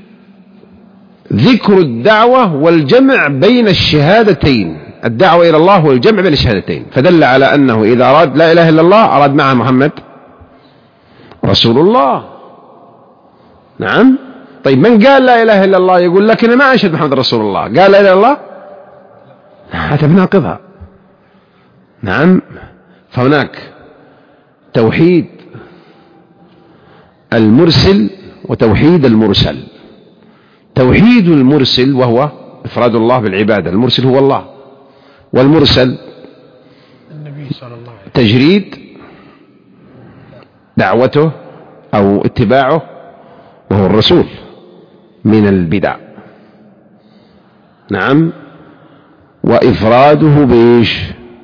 ذكر الدعوة والجمع بين الشهادتين، الدعوة إلى الله والجمع بين الشهادتين، فدل على أنه إذا أراد لا إله إلا الله أراد معه محمد رسول الله. نعم. طيب من قال لا إله إلا الله يقول لك أنا ما أشهد محمد رسول الله، قال لا إله إلا الله حتى بناقضها. نعم. فهناك توحيد المرسل وتوحيد المرسل. توحيد المرسل وهو إفراد الله بالعبادة، المرسل هو الله، والمرسل النبي صلى الله عليه وسلم تجريد دعوته أو اتباعه وهو الرسول من البدع. نعم. وإفراده بإيش؟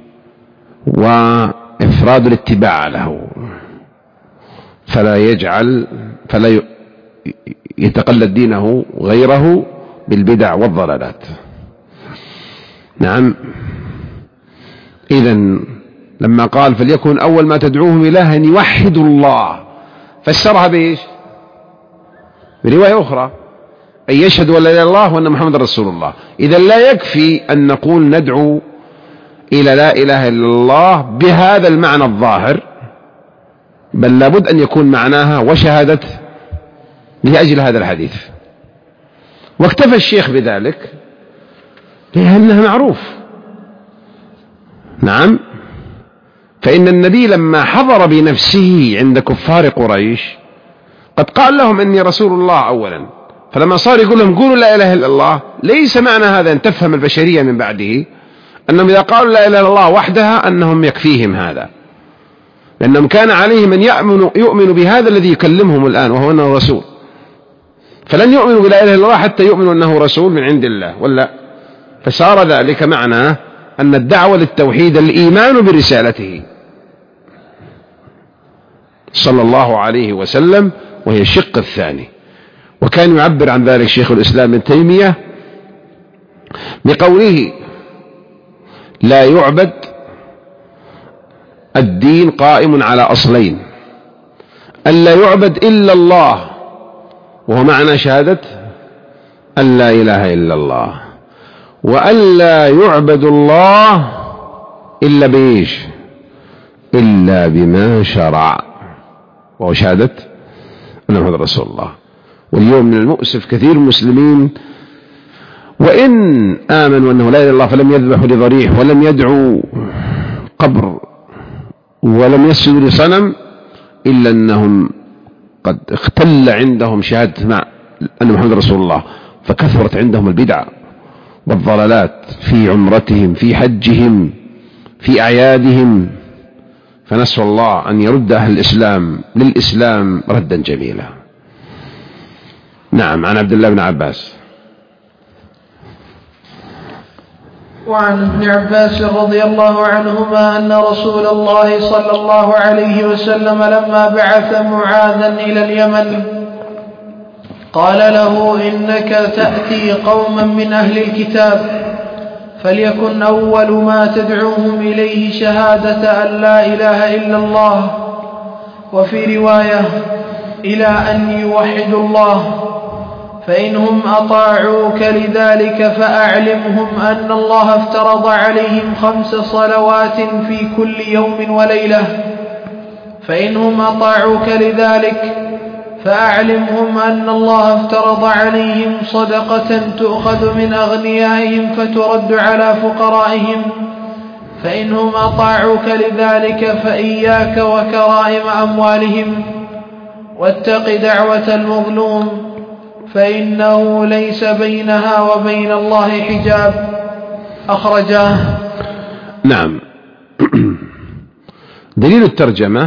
وإفراد الاتباع له، فلا يجعل فلا يتقلد دينه غيره بالبدع والضلالات. نعم. إذن لما قال فليكن أول ما تدعوهم إلها أن يوحدوا الله فسرها بإيش؟ برواية أخرى أن يشهدوا أن لا إله إلا الله وأن محمد رسول الله. إذا لا يكفي أن نقول ندعو إلى لا إله إلا الله بهذا المعنى الظاهر، بل لابد أن يكون معناها وشهادة لأجل هذا الحديث. واكتفى الشيخ بذلك لأنه معروف. نعم. فإن النبي لما حضر بنفسه عند كفار قريش قد قال لهم إني رسول الله أولا، فلما صار يقول لهم قولوا لا إله إلا الله، ليس معنى هذا أن تفهم البشرية من بعده أنهم إذا قالوا لا إله إلا الله وحدها أنهم يكفيهم هذا، لأنهم كان عليهم أن يؤمنوا, يؤمنوا بهذا الذي يكلمهم الآن وهو أنه رسول، فلن يؤمنوا بلا إله إلا الله حتى يؤمنوا أنه رسول من عند الله ولا. فصار ذلك معناه أن الدعوة للتوحيد الإيمان برسالته صلى الله عليه وسلم، وهي الشق الثاني. وكان يعبر عن ذلك شيخ الإسلام ابن تيمية بقوله لا يعبد الدين قائم على أصلين: أن لا يعبد إلا الله وهو معنى شهادة أن لا إله إلا الله، وأن لا يعبد الله إلا بإيش؟ إلا بما شرع وهو شهادة أن محمد رسول الله. واليوم من المؤسف كثير المسلمين وإن آمنوا أنه لا إله إلا الله فلم يذبحوا لضريح ولم يدعوا قبر ولم يسجدوا لصنم، إلا أنهم قد اختل عندهم شهادة مع أن محمد رسول الله، فكثرت عندهم البدع والضلالات في عمرتهم، في حجهم، في أعيادهم. فنسأل الله أن يرد أهل الإسلام للإسلام ردا جميلا. نعم. عن عبد الله بن عباس. وعن ابن عباس رضي الله عنهما أن رسول الله صلى الله عليه وسلم لما بعث معاذا إلى اليمن قال له إنك تأتي قوما من أهل الكتاب فليكن أول ما تدعوهم إليه شهادة أن لا إله إلا الله، وفي رواية إلى أن يوحدوا الله، فإنهم أطاعوك لذلك فأعلمهم أن الله افترض عليهم خمس صلوات في كل يوم وليلة، فإنهم أطاعوك لذلك فأعلمهم أن الله افترض عليهم صدقة تؤخذ من أغنيائهم فترد على فقرائهم، فإنهم أطاعوك لذلك فإياك وكرائم أموالهم، واتق دعوة المظلوم فإنه ليس بينها وبين الله حجاب. أخرجاه. نعم. دليل الترجمة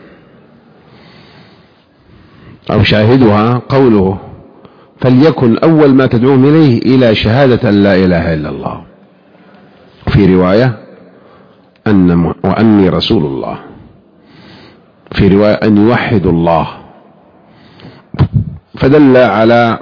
أو شاهدها قوله: فليكن أول ما تدعوهم إليه إلى شهادة أن لا إله إلا الله، في رواية أن وأني رسول الله، في رواية أن يوحدوا الله، فدل على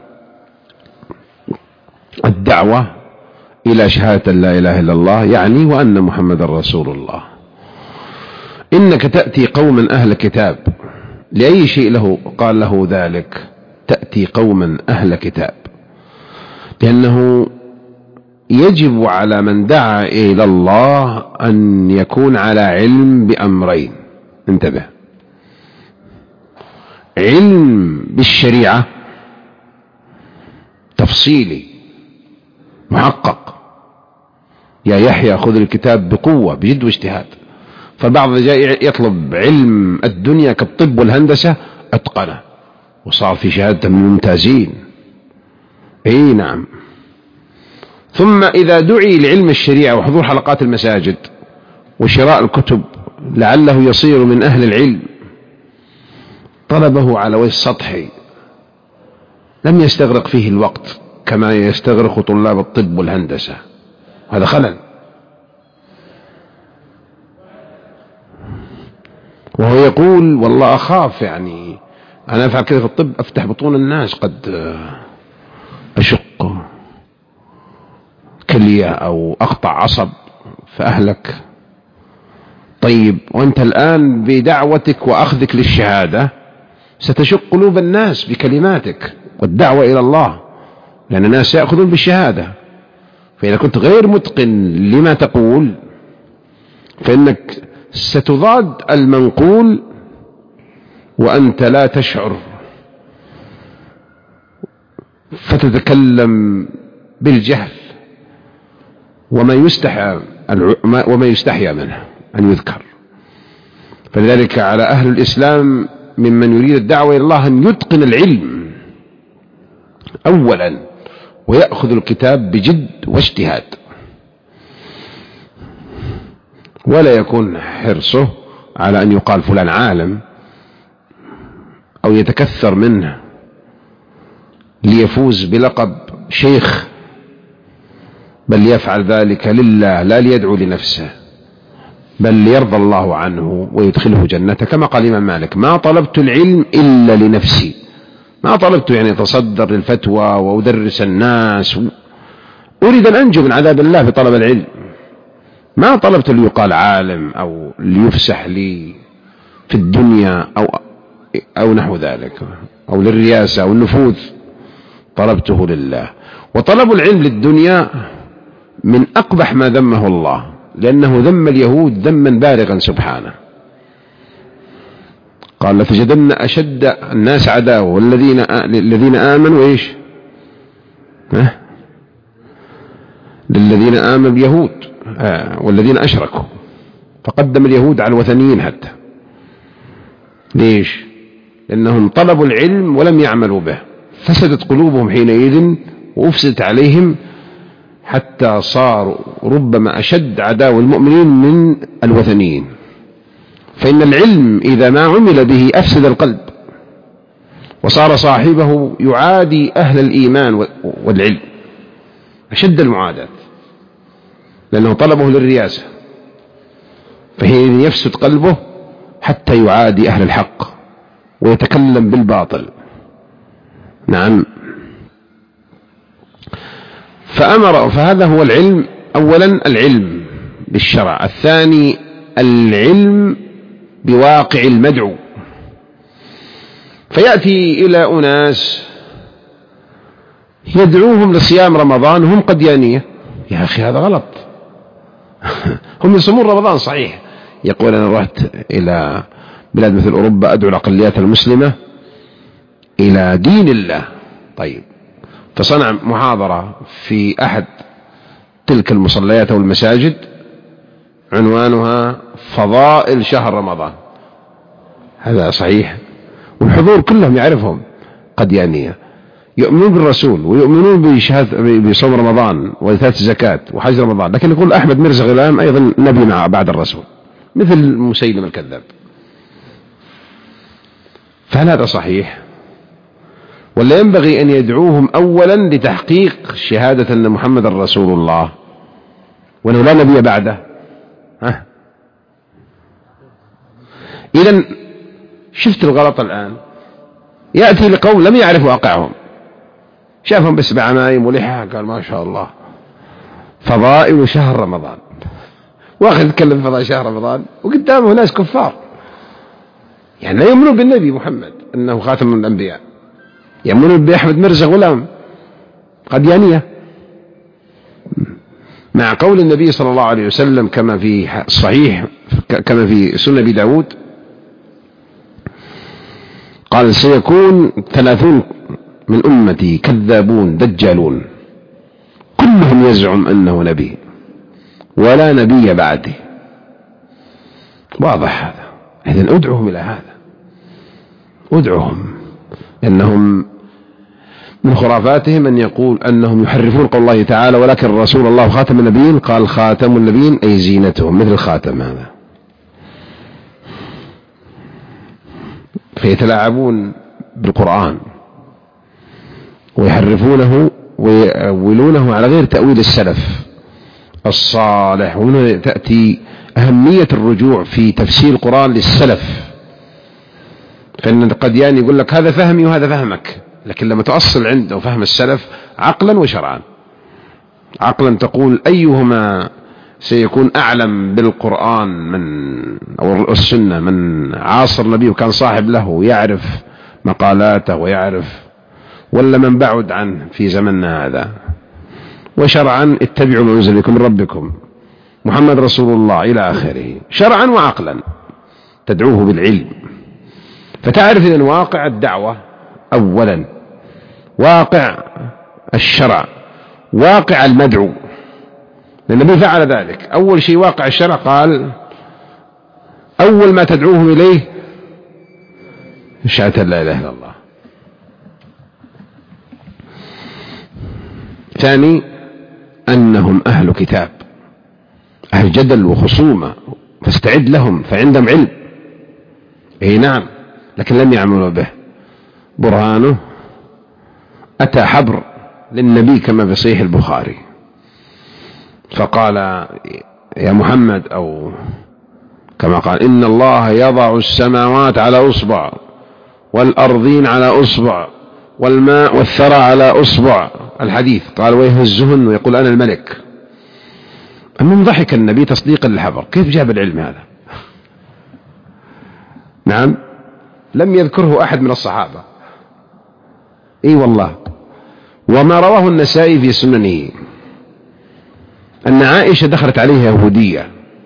الدعوة إلى شهادة لا إله إلا الله، يعني وأن محمد رسول الله. إنك تأتي قوما أهل كتاب، لأي شيء له قال له ذلك؟ تأتي قوما أهل كتاب، لأنه يجب على من دعا إلى الله أن يكون على علم بأمرين. انتبه، علم بالشريعة تفصيلي محقق، يا يحيى خذ الكتاب بقوة بجد واجتهاد. فبعض جاء يطلب علم الدنيا كالطب والهندسة أتقنه وصار في شهادة من الممتازين. اي نعم. ثم إذا دعي لعلم الشريعة وحضور حلقات المساجد وشراء الكتب لعله يصير من أهل العلم، طلبه على وجه سطحي لم يستغرق فيه الوقت كما يستغرق طلاب الطب والهندسة، هذا خلل. وهو يقول: والله أخاف يعني أنا أفعل كذا في الطب أفتح بطون الناس، قد أشق كلية أو أقطع عصب فأهلك. طيب، وأنت الآن بدعوتك وأخذك للشهادة ستشق قلوب الناس بكلماتك والدعوة إلى الله، لأن الناس يأخذون بالشهادة. فإذا كنت غير متقن لما تقول فإنك ستضاد المنقول وأنت لا تشعر، فتتكلم بالجهل وما يستحى وما يستحيا منه أن يذكر. فلذلك على أهل الإسلام ممن يريد الدعوة إلى الله أن يتقن العلم أولا ويأخذ الكتاب بجد واجتهاد، ولا يكون حرصه على أن يقال فلان عالم أو يتكثر منه ليفوز بلقب شيخ، بل يفعل ذلك لله لا ليدعو لنفسه، بل ليرضى الله عنه ويدخله جنته. كما قال الإمام مالك: ما طلبت العلم إلا لنفسي، ما طلبت يعني أتصدر للفتوى وأدرس الناس، أريد أن أنجو من عذاب الله في طلب العلم، ما طلبت ليقال عالم أو ليفسح لي في الدنيا أو, أو نحو ذلك أو للرياسة أو النفوذ، طلبته لله. وطلب العلم للدنيا من أقبح ما ذمه الله، لأنه ذم اليهود ذما بالغا سبحانه. قال: لتجدن أشد الناس عداوة والذين الذين آمنوا إيش ها؟ للذين آمنوا اليهود آه والذين أشركوا، فقدم اليهود على الوثنيين حتى. ليش؟ لأنهم طلبوا العلم ولم يعملوا به، فسدت قلوبهم حينئذ وأفسدت عليهم حتى صاروا ربما أشد عداوة المؤمنين من الوثنيين. فإن العلم إذا ما عمل به أفسد القلب وصار صاحبه يعادي أهل الإيمان والعلم أشد المعاداة، لأنه طلبه للرياسة، فحين يفسد قلبه حتى يعادي أهل الحق ويتكلم بالباطل. نعم. فأمر فهذا هو العلم أولا، العلم بالشرع. الثاني العلم بواقع المدعو، فيأتي إلى أناس يدعوهم لصيام رمضان وهم قديانية. يا أخي هذا غلط. هم يصومون رمضان صحيح، يقول أنا رحت إلى بلاد مثل أوروبا أدعو الأقليات المسلمة إلى دين الله. طيب، فصنع محاضرة في أحد تلك المصليات أو المساجد عنوانها فضائل شهر رمضان. هذا صحيح، والحضور كلهم يعرفهم قديانية، يؤمنون بالرسول ويؤمنون بشهادة بصوم رمضان وإيتاء الزكاة وحج رمضان، لكن يقول أحمد مرزا غلام أيضا نبي مع بعد الرسول. مثل مسيلم الكذاب. فهل هذا صحيح؟ ولا ينبغي أن يدعوهم أولا لتحقيق شهادة أن محمد رسول الله وأنه لا نبي بعده؟ ها؟ إذن شفت الغلط الآن، يأتي لقوم لم يعرف واقعهم، شافهم بس بعمايم ولحى قال ما شاء الله فضائل شهر رمضان، واخذ يتكلم فضائل شهر رمضان وقدامه ناس كفار يعني لا يؤمنون بالنبي محمد أنه خاتم الأنبياء، يؤمنون بأحمد مرزا غلام قديانية، مع قول النبي صلى الله عليه وسلم كما في صحيح كما في سنة أبي داود قال سيكون ثلاثون من أمتي كذابون دجالون كلهم يزعم أنه نبي ولا نبي بعده. واضح هذا. إذن أدعوهم إلى هذا، أدعوهم. إنهم من خرافاتهم أن يقول أنهم يحرفون قول الله تعالى ولكن رسول الله خاتم النبيين، قال خاتم النبيين أي زينتهم مثل الخاتم هذا. فيتلاعبون بالقرآن ويحرفونه ويأولونه على غير تأويل السلف الصالح. وهنا تأتي أهمية الرجوع في تفسير القرآن للسلف، فإن القدياني يقول لك هذا فهمي وهذا فهمك، لكن لما تؤصل عنده فهم السلف عقلا وشرعا، عقلا تقول أيهما سيكون أعلم بالقرآن من أو السنة من عاصر النبي وكان صاحب له ويعرف مقالاته ويعرف، ولا من بعد عنه في زمننا هذا. وشرعا اتبعوا ما أنزل إليكم من ربكم محمد رسول الله إلى آخره، شرعا وعقلا تدعوه بالعلم. فتعرف إذن واقع الدعوة أولا، واقع الشرع، واقع المدعو، لأن النبي فعل ذلك. أول شيء واقع الشرع، قال أول ما تدعوهم إليه شهادة لا إله إلا الله. ثاني أنهم أهل كتاب، أهل جدل وخصومة، فاستعد لهم، فعندهم علم. أي نعم، لكن لم يعملوا به. برهانه أتى حبر للنبي كما في صحيح البخاري فقال يا محمد، أو كما قال إن الله يضع السماوات على أصبع والأرضين على أصبع والماء والثرى على أصبع، الحديث. قال ويهزهن ويقول أنا الملك. أما ضحك النبي تصديقا للحبر، كيف جاب العلم هذا؟ نعم، لم يذكره أحد من الصحابة. اي والله. وما رواه النسائي في سننه أن عائشة دخلت عليها يهودية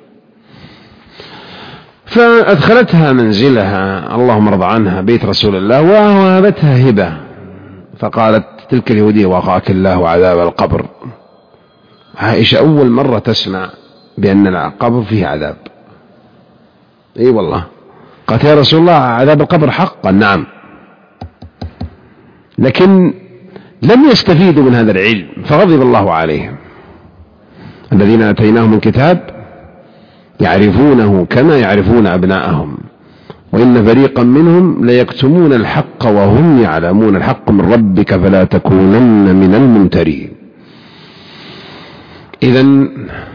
فأدخلتها منزلها اللهم ارض عنها بيت رسول الله ووهبتها هبة، فقالت تلك اليهودية وقاك الله عذاب القبر. عائشة أول مرة تسمع بأن القبر فيه عذاب. اي والله. قالت يا رسول الله عذاب القبر حقا؟ نعم. لكن لم يستفيدوا من هذا العلم فغضب الله عليهم. الذين آتيناهم الكتاب يعرفونه كما يعرفون أبناءهم وإن فريقا منهم ليكتمون الحق وهم يعلمون الحق من ربك فلا تكونن من الممترين. إذن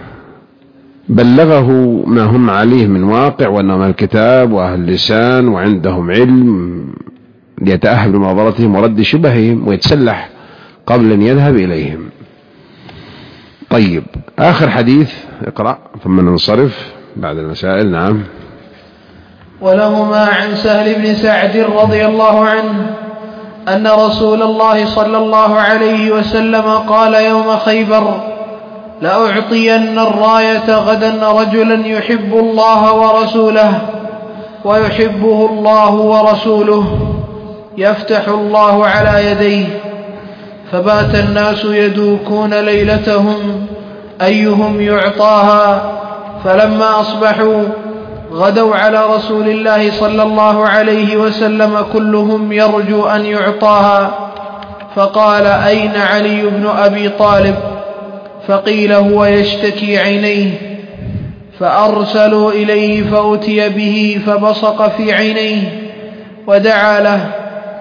بلغه ما هم عليه من واقع وأنهم الكتاب وأهل اللسان وعندهم علم ليتأهل بمناظرتهم ورد شبههم ويتسلح قبل أن يذهب إليهم. طيب، آخر حديث اقرأ ثم ننصرف بعد المسائل. نعم. ولهما عن سهل بن سعد رضي الله عنه أن رسول الله صلى الله عليه وسلم قال يوم خيبر لأعطين الراية غدا رجلا يحب الله ورسوله ويحبه الله ورسوله يفتح الله على يديه. فبات الناس يدوكون ليلتهم أيهم يعطاها، فلما أصبحوا غدوا على رسول الله صلى الله عليه وسلم كلهم يرجو أن يعطاها، فقال أين علي بن أبي طالب؟ فقيل هو يشتكي عينيه. فأرسلوا إليه فأتي به فبصق في عينيه ودعا له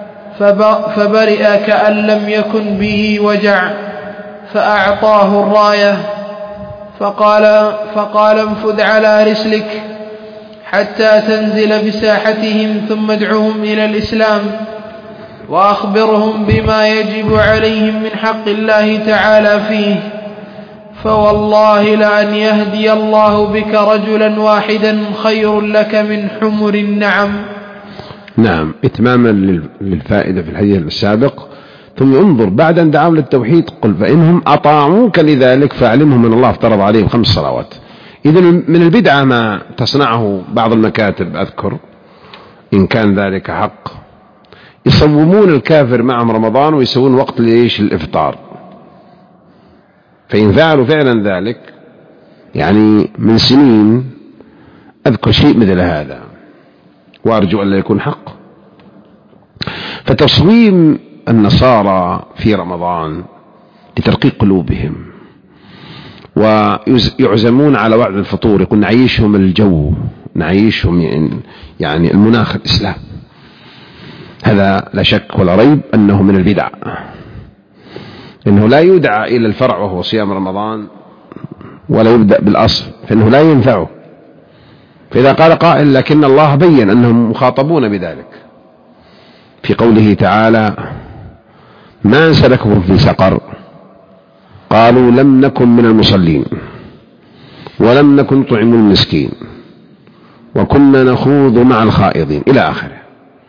فبرئ كأن لم يكن به وجع، فأعطاه الراية فقال, فقال انفذ على رسلك حتى تنزل بساحتهم ثم ادعهم إلى الإسلام وأخبرهم بما يجب عليهم من حق الله تعالى فيه، فوالله لأن يهدي الله بك رجلا واحدا خير لك من حمر النعم. نعم، إتماما للفائدة في الحديث السابق. ثم انظر بعد أن دعاهم للتوحيد قل فإنهم أطاعوك لذلك فاعلمهم أن الله افترض عليهم خمس صلوات. إذن من البدعة ما تصنعه بعض المكاتب أذكر إن كان ذلك حق، يصومون الكافر معهم رمضان ويسوون وقت ليش الإفطار، فإن فعلوا فعلا ذلك يعني من سنين أذكر شيء مثل هذا وأرجو أن لا يكون حق. فتصويم النصارى في رمضان لترقيق قلوبهم ويعزمون على وعد الفطور، يقول نعيشهم الجو نعيشهم يعني المناخ الإسلام، هذا لا شك ولا ريب أنه من البدع، إنه لا يدعى إلى الفرع وهو صيام رمضان ولا يبدأ بالأصل فإنه لا ينفعه. فإذا قال قائل لكن الله بين أنهم مخاطبون بذلك في قوله تعالى ما سلككم في سقر قالوا لم نكن من المصلين ولم نكن نطعم المسكين وكنا نخوض مع الخائضين إلى آخره.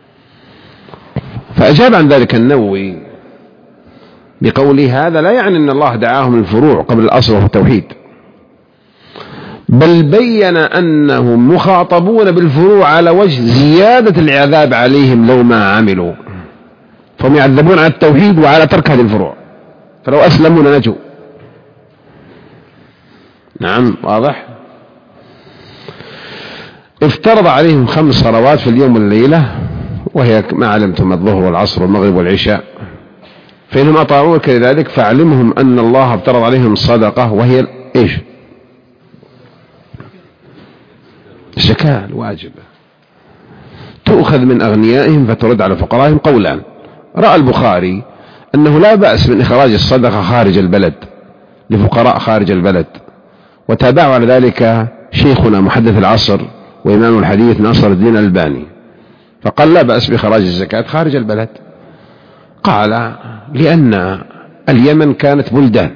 فأجاب عن ذلك النووي بقوله هذا لا يعني أن الله دعاهم الفروع قبل الأصل وهو التوحيد، بل بين أنهم مخاطبون بالفروع على وجه زيادة العذاب عليهم لو ما عملوا، فهم يعذبون على التوحيد وعلى ترك هذه الفروع، فلو أسلموا لنجوا. نعم واضح. افترض عليهم خمس صلوات في اليوم والليلة وهي ما علمتم الظهر والعصر والمغرب والعشاء، فإنهم أطاعوك لذلك فاعلمهم أن الله افترض عليهم صدقة وهي إيش؟ الزكاة الواجبة، تؤخذ من أغنيائهم فترد على فقرائهم. قولان، رأى البخاري أنه لا بأس من إخراج الصدقة خارج البلد لفقراء خارج البلد، وتابعوا على ذلك شيخنا محدث العصر وإمام الحديث ناصر الدين الألباني، فقال لا بأس بإخراج الزكاة خارج البلد. قال لأن اليمن كانت بلدان،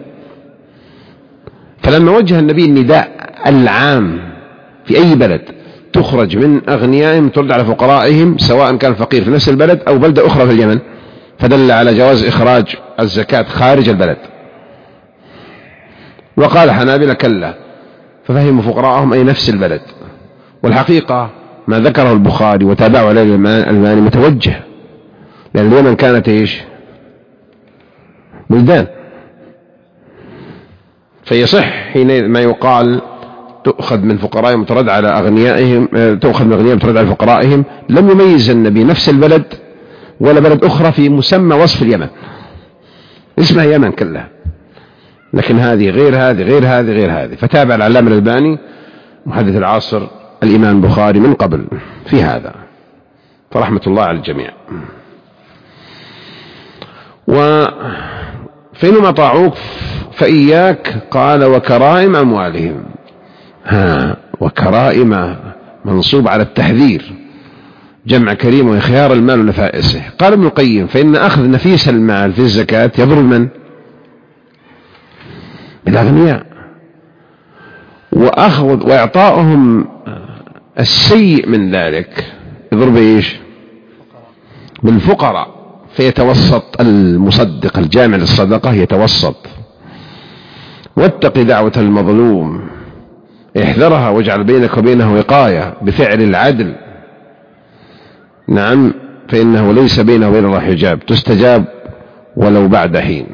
فلما وجه النبي النداء العام في أي بلد تخرج من أغنيائهم ترد على فقرائهم سواء كان فقير في نفس البلد أو بلدة أخرى في اليمن، فدل على جواز إخراج الزكاة خارج البلد. وقال حنابلة كلا، ففهموا فقراءهم أي نفس البلد. والحقيقة ما ذكره البخاري وتابعه عليه الألباني متوجه، لأن اليمن كانت إيش؟ بلدان، فيصح حين ما يقال تؤخذ من فقرائهم ترد على أغنيائهم، تؤخذ من أغنيائهم ترد على فقرائهم، لم يميز النبي نفس البلد ولا بلد أخرى في مسمى وصف اليمن، اسمها يمن كلها، لكن هذه غير هذه غير هذه غير هذه. فتابع العلامة الألباني محدث العصر الإمام البخاري من قبل في هذا، فرحمة الله على الجميع. وفإنما طاعوك فإياك قال وكرائم أموالهم، ها وكرائم منصوب على التحذير، جمع كريم وخيار المال ونفائسه. قال ابن القيم فإن أخذ نفيس المال في الزكاة يضر من؟ الأغنياء، وأخذ وإعطاؤهم السيء من ذلك يضر بإيش؟ بالفقراء، فيتوسط المصدق الجامع للصدقة يتوسط. واتق دعوة المظلوم، احذرها واجعل بينك وبينه وقاية بفعل العدل. نعم، فإنه ليس بينه وبين الله حجاب، تستجاب ولو بعد حين.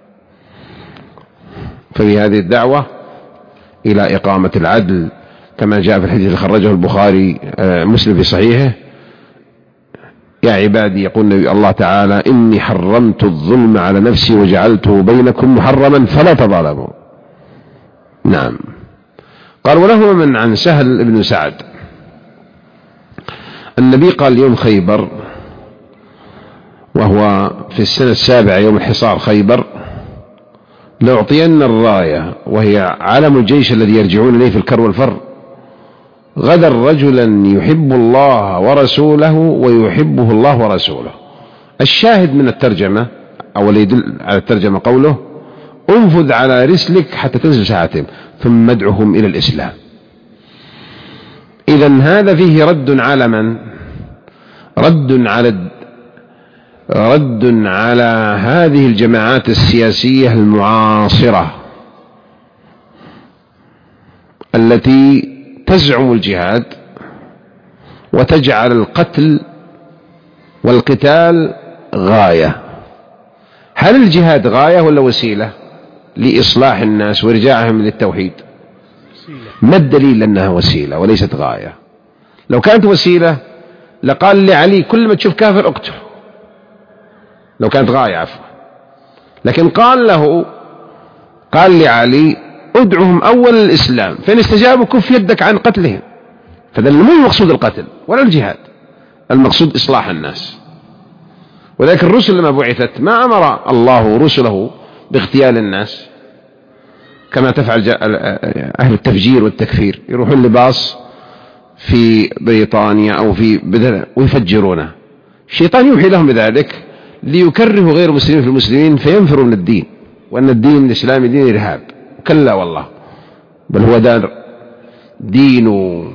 ففي هذه الدعوة إلى إقامة العدل كما جاء في الحديث اللي خرجه البخاري مسلم في صحيحه: يا عبادي، يقول النبي الله تعالى: إني حرمت الظلم على نفسي وجعلته بينكم محرما فلا تظالموا. نعم. قال: وله من عن سهل بن سعد النبي قال يوم خيبر، وهو في السنة السابعة يوم الحصار خيبر: لأعطين الراية وهي علم الجيش الذي يرجعون إليه في الكر والفر غدا رجلا يحب الله ورسوله ويحبه الله ورسوله. الشاهد من الترجمة أو اللي يدل على الترجمة قوله: انفذ على رسلك حتى تنزل ساعتهم ثم ادعهم إلى الإسلام. إذن هذا فيه رد على من؟ رد على رد على هذه الجماعات السياسية المعاصرة التي تزعم الجهاد وتجعل القتل والقتال غاية. هل الجهاد غاية ولا وسيلة لإصلاح الناس وإرجاعهم للتوحيد؟ ما الدليل أنها وسيلة وليست غاية؟ لو كانت وسيلة لقال لعلي: كل ما تشوف كافر اقتله، لو كانت غاية عفوا. لكن قال له قال لعلي: ادعهم أول الإسلام، فإن استجابوا كف يدك عن قتلهم. فذا مو المقصود القتل ولا الجهاد، المقصود إصلاح الناس. ولكن الرسل لما بعثت ما أمر الله رسله باغتيال الناس كما تفعل أهل التفجير والتكفير، يروحون لباص في بريطانيا أو في بدر ويفجرونه. الشيطان يوحي لهم بذلك ليكرهوا غير المسلمين في المسلمين فينفروا من الدين، وأن الدين الإسلامي دين إرهاب. كلا والله، بل هو دار دين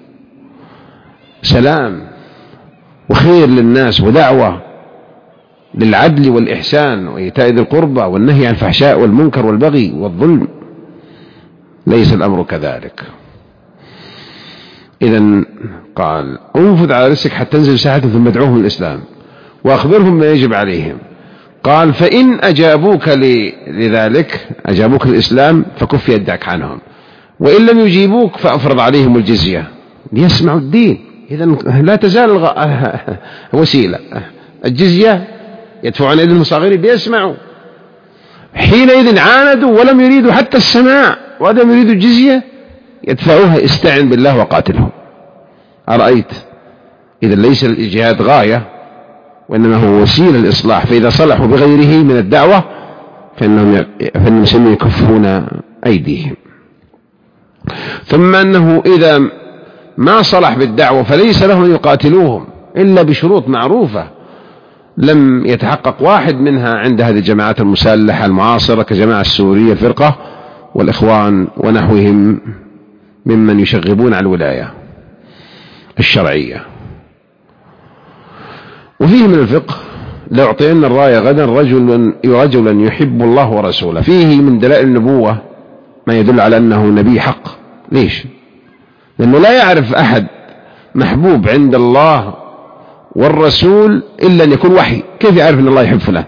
سلام وخير للناس ودعوة للعدل والإحسان وإيتاء ذي القربى والنهي عن الفحشاء والمنكر والبغي والظلم. ليس الأمر كذلك. إذن قال: انفذ على رسلك حتى تنزل ساعة ثم ادعوهم الإسلام وأخبرهم ما يجب عليهم. قال: فإن أجابوك لذلك أجابوك الإسلام فكف يدك عنهم، وإن لم يجيبوك فأفرض عليهم الجزية ليسمعوا الدين. إذن لا تزال وسيلة. الجزية يدفعون أيدي المصاغرين ليسمعوا. حينئذ عاندوا ولم يريدوا حتى السماع ولم يريدوا الجزية يدفعوها: استعن بالله وقاتلهم. أرأيت؟ إذن ليس الجهاد غاية وإنما هو وسيلة للإصلاح، فإذا صلحوا بغيره من الدعوة فإنهم فإنهم يكفون أيديهم. ثم أنه إذا ما صلح بالدعوة فليس لهم أن يقاتلوهم إلا بشروط معروفة لم يتحقق واحد منها عند هذه الجماعات المسلحة المعاصرة كجماعة السورية الفرقة والإخوان ونحوهم ممن يشغبون على الولاية الشرعية. وفيه من الفقه: لأعطين الراية غدا رجلا رجلا يحب الله ورسوله. فيه من دلائل النبوة ما يدل على أنه نبي حق. ليش؟ لأنه لا يعرف أحد محبوب عند الله والرسول إلا أن يكون وحي. كيف يعرف أن الله يحب فلان؟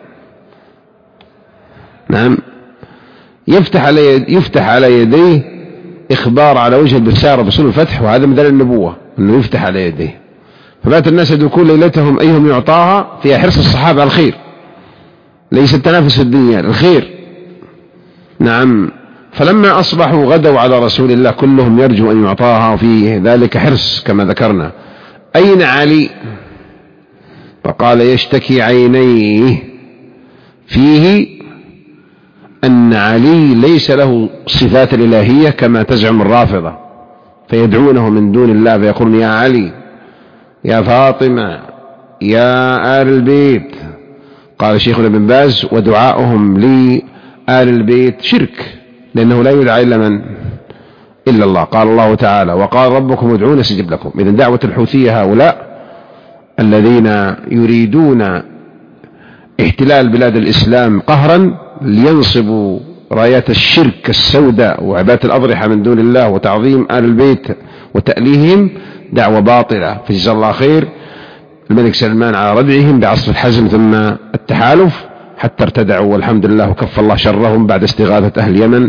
نعم، يفتح على يفتح على يديه إخبار على وجه البشارة بصور الفتح، وهذا من دلائل النبوة أنه يفتح على يديه. فبات الناس يدركون ليلتهم أيهم يعطاها، فيها حرص الصحابة على الخير، ليس التنافس الدنيا، الخير. نعم، فلما أصبحوا غدوا على رسول الله كلهم يرجو أن يعطاها، وفيه ذلك حرص كما ذكرنا. أين علي؟ فقال: يشتكي عينيه. فيه أن علي ليس له صفات الإلهية كما تزعم الرافضة، فيدعونه من دون الله فيقولون: يا علي، يا فاطمة، يا آل البيت. قال شيخنا ابن باز: ودعاؤهم لآل البيت شرك، لأنه لا يدعى إلا من إلا الله. قال الله تعالى: وقال ربكم ادعون استجب لكم. إذن دعوة الحوثية هؤلاء الذين يريدون احتلال بلاد الإسلام قهرا لينصبوا رايات الشرك السوداء وعبادة الأضرحة من دون الله وتعظيم آل البيت وتأليههم، دعوة باطلة. فجزا الله خير الملك سلمان على ردعهم بعصر الحزم ثم التحالف حتى ارتدعوا، والحمد لله وكف الله شرهم بعد استغاثة أهل اليمن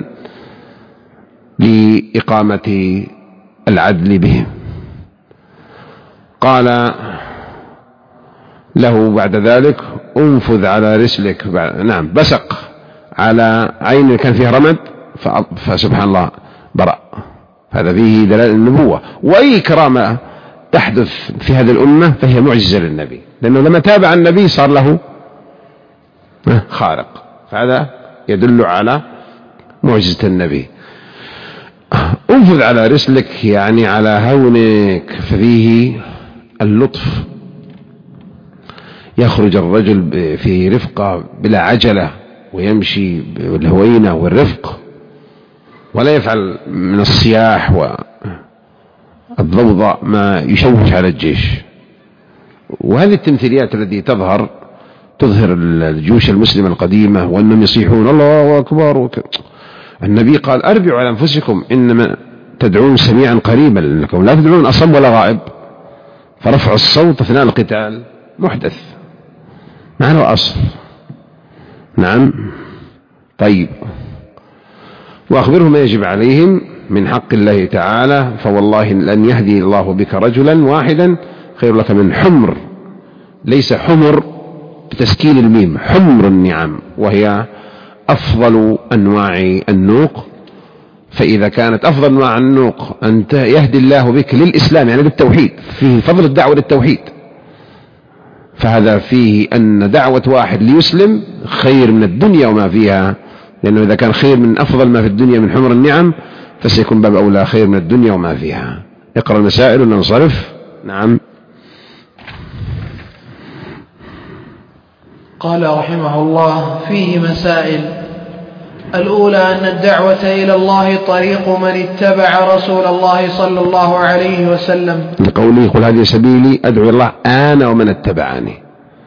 لإقامة العدل بهم. قال له بعد ذلك: انفذ على رسلك. نعم، بسق على عين كان فيها رمد فسبحان الله برأ، هذا فيه دلالة النبوة. وأي كرامة تحدث في هذه الأمة فهي معجزة للنبي، لأنه لما تابع النبي صار له خارق، فهذا يدل على معجزة النبي. انفذ على رسلك يعني على هونك، ففيه اللطف. يخرج الرجل في رفقة بلا عجلة ويمشي بالهوينة والرفق، ولا يفعل من الصياح والضوضاء ما يشوش على الجيش. وهذه التمثيليات التي تظهر تظهر الجيوش المسلمة القديمة وأنهم يصيحون الله أكبر وك... النبي قال أربعوا على أنفسكم إنما تدعون سميعا قريبا لكم لا تدعون أصم ولا غائب. فرفع الصوت أثناء القتال محدث ما له أصل. نعم. طيب، وأخبرهم ما يجب عليهم من حق الله تعالى، فوالله لن يهدي الله بك رجلا واحدا خير لك من حمر، ليس حمر بتسكين الميم، حمر النعم، وهي أفضل أنواع النوق. فإذا كانت أفضل أنواع النوق أن يهدي الله بك للإسلام يعني للتوحيد، فيه فضل الدعوة للتوحيد، فهذا فيه أن دعوة واحد ليسلم خير من الدنيا وما فيها، لأنه إذا كان خير من أفضل ما في الدنيا من حمر النعم فسيكون باب أولى خير من الدنيا وما فيها. اقرأ المسائل وننصرف. نعم. قال رحمه الله: فيه مسائل. الأولى أن الدعوة إلى الله طريق من اتبع رسول الله صلى الله عليه وسلم، لقوله قل هذه سبيلي أدعو إلى الله أنا ومن اتبعني.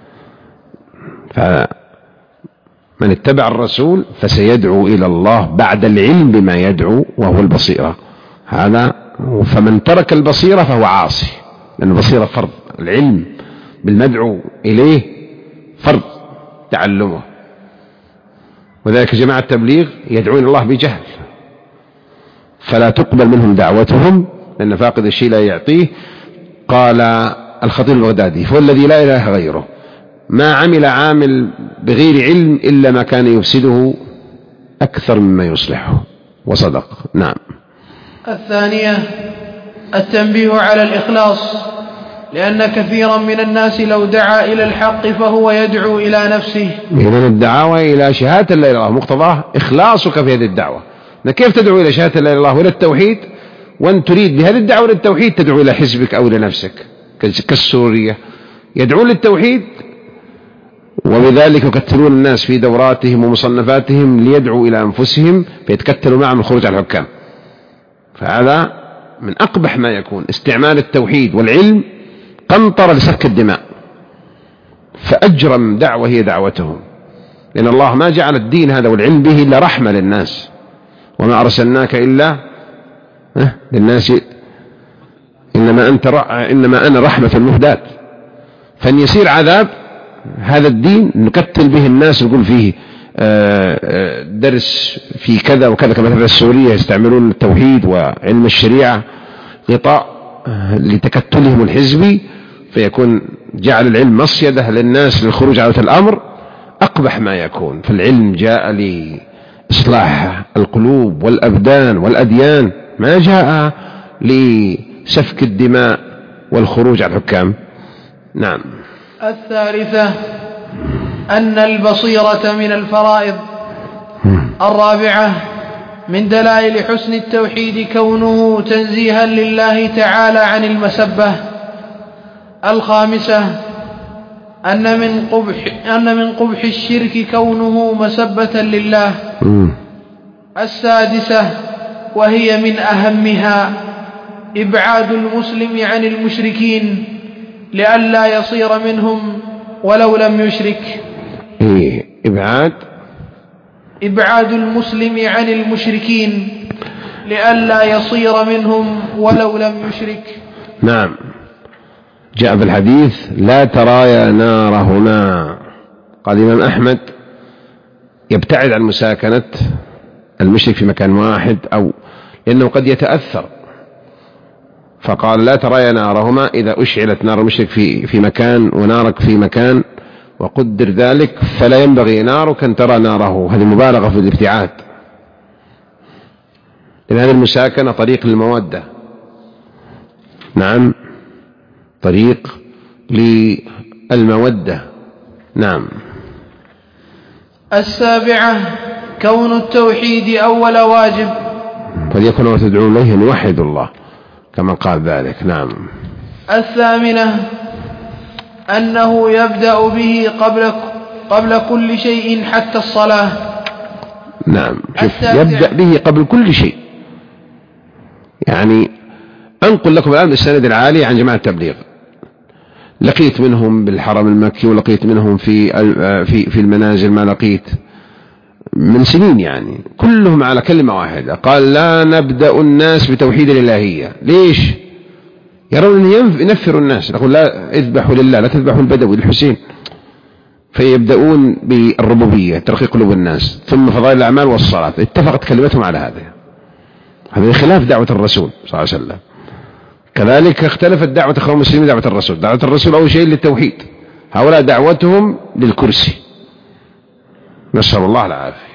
فمن اتبع الرسول فسيدعو إلى الله بعد العلم بما يدعو وهو البصيرة. هذا فمن ترك البصيرة فهو عاصي، لأن البصيرة فرض، العلم بالمدعو إليه فرض تعلمه. وذلك جماعة التبليغ يدعون الله بجهل فلا تقبل منهم دعوتهم، لأن فاقد الشيء لا يعطيه. قال الخطيب البغدادي: هو الذي لا إله غيره، ما عمل عامل بغير علم إلا ما كان يفسده أكثر مما يصلحه. وصدق. نعم. الثانية التنبيه على الإخلاص، لأن كثيرا من الناس لو دعا إلى الحق فهو يدعو إلى نفسه. إذن الدعوة إلى شهادة لا إله إلا الله مقتضاه إخلاصك في هذه الدعوة. كيف تدعو إلى شهادة لا إله إلا الله وإلى التوحيد وأن تريد بهذه الدعوة للتوحيد تدعو إلى حزبك أو إلى نفسك كالسورية يدعون للتوحيد، وبذلك يكتلون الناس في دوراتهم ومصنفاتهم ليدعوا إلى أنفسهم فيتكتلوا معهم الخروج على الحكام. فهذا من أقبح ما يكون، استعمال التوحيد والعلم قنطرة لسفك الدماء. فأجرم دعوة هي دعوتهم، لأن الله ما جعل الدين هذا والعلم به إلا رحمة للناس، وما أرسلناك إلا للناس إنما أنت رأ... إنما أنا رحمة المهداة. فإن يصير عذاب هذا الدين نكتل به الناس، نقول فيه درس في كذا وكذا، كما مثلا السورية يستعملون التوحيد وعلم الشريعة غطاء لتكتلهم الحزبي، فيكون جعل العلم مصيدة للناس للخروج على الأمر. أقبح ما يكون. فالعلم جاء لإصلاح القلوب والأبدان والأديان، ما جاء لسفك الدماء والخروج على الحكام. نعم. الثالثة أن البصيرة من الفرائض. الرابعة من دلائل حسن التوحيد كونه تنزيها لله تعالى عن المسبة. الخامسة أن من قبح, أن من قبح الشرك كونه مسبة لله. السادسة وهي من أهمها إبعاد المسلم عن المشركين لئلا يصير منهم ولو لم يشرك. إيه إبعاد إبعاد المسلم عن المشركين لئلا يصير منهم ولو لم يشرك. نعم. جاء في الحديث لا ترايا نار هنا. قال الإمام أحمد يبتعد عن مساكنة المشرك في مكان واحد، أو لأنه قد يتأثر، فقال لا ترايا نارهما إذا أشعلت نار المشرك في, في مكان ونارك في مكان وقدر ذلك فلا ينبغي نارك أن ترى ناره. هذه مبالغة في الابتعاد. لأن هذه المساكنة طريق للمودة. نعم، طريق للمودة. نعم. السابعة كون التوحيد أول واجب، فليكن ما تدعون إليه أن يوحدوا الله كما قال ذلك. نعم. الثامنة أنه يبدأ به قبل قبل كل شيء حتى الصلاة. نعم، يبدأ به قبل كل شيء. يعني أنقل لكم الآن بالسند العالي عن جماعة التبليغ، لقيت منهم بالحرم المكي ولقيت منهم في في في المنازل ما لقيت من سنين، يعني كلهم على كلمة واحدة، قال لا نبدأ الناس بتوحيد الإلهية. ليش؟ يرون أن ينفروا الناس، يقول لا اذبحوا لله، لا تذبحوا البدوي الحسين، فيبدأون بالربوبية ترقيق قلوب الناس، ثم فضائل الأعمال والصلاة. اتفقت كلمتهم على هذا. هذا خلاف دعوة الرسول صلى الله عليه وسلم. كذلك اختلفت دعوة أخوان المسلمين دعوة الرسول. دعوة الرسول أول شيء للتوحيد، هؤلاء دعوتهم للكرسي، نسأل الله العافية.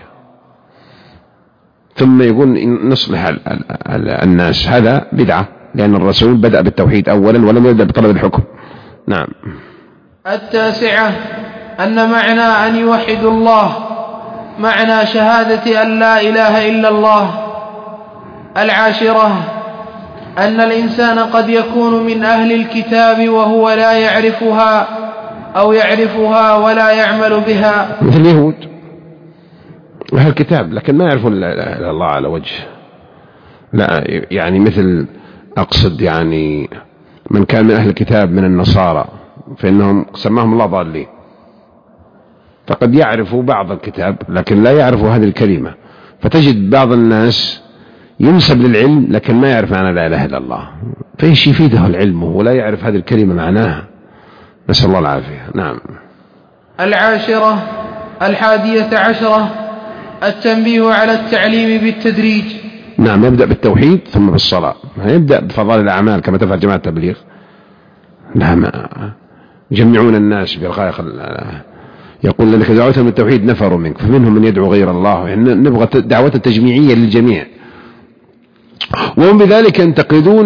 ثم يقول نصلح الناس، هذا بدعة، لأن الرسول بدأ بالتوحيد أولا ولم يبدأ بطلب الحكم. نعم. التاسعة أن معنى أن يوحد الله معنى شهادة أن لا إله إلا الله. العاشرة أن الإنسان قد يكون من أهل الكتاب وهو لا يعرفها أو يعرفها ولا يعمل بها، مثل اليهود أهل الكتاب لكن ما يعرفون لا إله إلا الله على وجه. لا يعني مثل أقصد يعني من كان من أهل الكتاب من النصارى فإنهم سماهم الله ضالين، فقد يعرفوا بعض الكتاب لكن لا يعرفوا هذه الكلمة، فتجد بعض الناس ينسب للعلم لكن ما يعرف معنى لا إله إلا الله، فإيش يفيده العلم ولا يعرف هذه الكلمة معناها، نسأل الله العافية. نعم. العاشرة الحادية عشرة التنبيه على التعليم بالتدريج. نعم، يبدأ بالتوحيد ثم بالصلاة، يبدأ بفضائل الأعمال كما تفعل جماعة التبليغ. نعم، يجمعون الناس برقائق، يقول لك دعوتهم التوحيد نفروا منك، فمنهم من يدعو غير الله، يعني نبغى دعوة تجميعية للجميع. وهم بذلك ينتقدون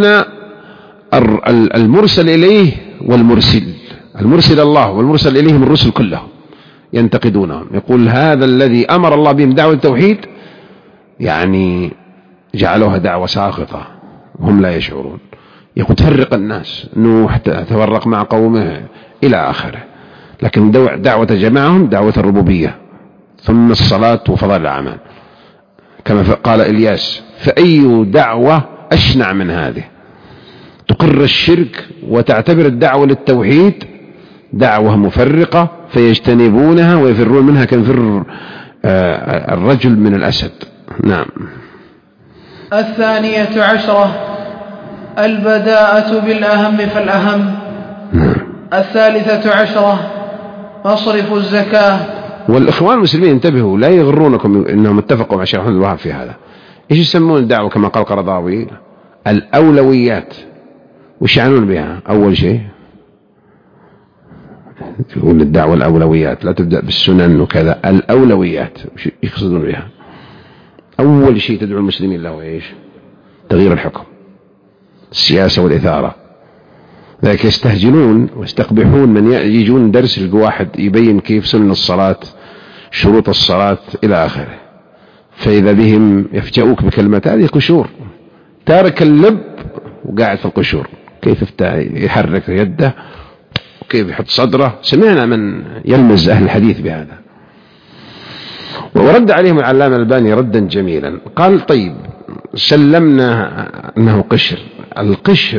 المرسل إليه والمرسل، المرسل الله والمرسل إليهم الرسل كلهم ينتقدونهم. يقول هذا الذي أمر الله بهم دعوة التوحيد يعني جعلوها دعوة ساقطة وهم لا يشعرون. يقول تفرق الناس، نوح تفرق مع قومه إلى آخره، لكن دعوة جماعهم دعوة الربوبية ثم الصلاة وفضائل الأعمال، كما قال إلياس فأي دعوة أشنع من هذه، تقر الشرك وتعتبر الدعوة للتوحيد دعوة مفرقة فيجتنبونها ويفرون منها كنفر الرجل من الأسد. نعم. الثانية عشرة البداءة بالأهم فالأهم. نعم. الثالثة عشرة مصرف الزكاة. والإخوان المسلمين انتبهوا لا يغرونكم إنهم اتفقوا مع شيخ محمد الوهاب في هذا. إيش يسمون الدعوة كما قال قرضاوي؟ الأولويات. وش يعنون بها؟ أول شيء يقول الدعوة الأولويات، لا تبدأ بالسنن وكذا، الأولويات وش يقصدون بها؟ أول شيء تدعو المسلمين له إيش؟ تغيير الحكم، السياسة والإثارة. ذلك يستهجنون ويستقبحون من يجون درس يلقوا واحد يبين كيف سنن الصلاة، شروط الصلاة إلى آخره، فإذا بهم يفجأوك بكلمات هذه قشور، تارك اللب وقاعد في القشور، كيف يحرك يده وكيف يحط صدره. سمعنا من يلمز أهل الحديث بهذا. ورد عليهم العلامة الألباني ردا جميلا، قال طيب سلمنا أنه قشر، القشر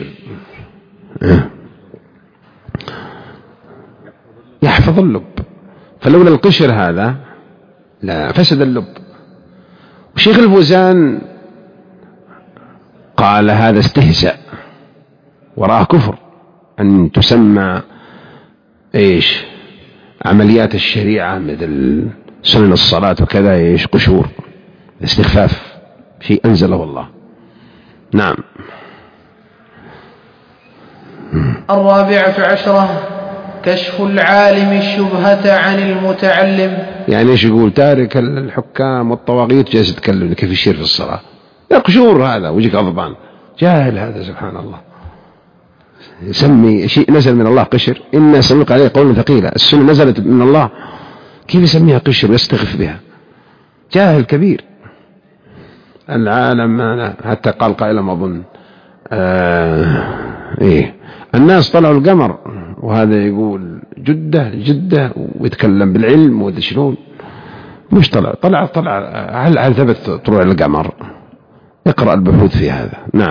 يحفظ اللب، فلولا القشر هذا لا فسد اللب. وشيخ الفوزان قال هذا استهزاء وراه كفر أن تسمى إيش عمليات الشريعة مثل سنن الصلاة وكذا إيش قشور، استخفاف، شيء أنزله الله. نعم. الرابعة عشرة كشف العالم الشبهة عن المتعلم. يعني إيش يقول؟ تارك الحكام والطواغيت جالس يتكلم كيف يشير في الصلاة، يقشور هذا ويجيك غضبان. جاهل هذا سبحان الله، يسمي شيء نزل من الله قشر. إن سنلقي عليه قولا ثقيلا، السنة نزلت من الله كيف يسميها قشر ويستخف بها؟ جاهل كبير. العالم ما حتى قال قائل ما أظن آه إيه الناس طلعوا القمر وهذا يقول جدة جدة ويتكلم بالعلم وذا شلون. مش طلع طلع طلع هل هل ثبت طلوع القمر؟ اقرأ البحوث في هذا. نعم.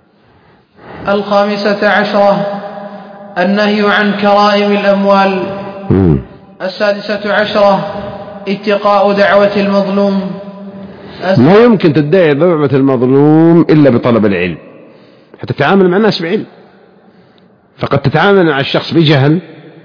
الخامسة عشرة النهي عن كرائم الأموال. م. السادسة عشرة اتقاء دعوة المظلوم. لا يمكن تدعي دعوة المظلوم إلا بطلب العلم، حتى تتعامل مع الناس بعلم. فقد تتعامل مع الشخص بجهل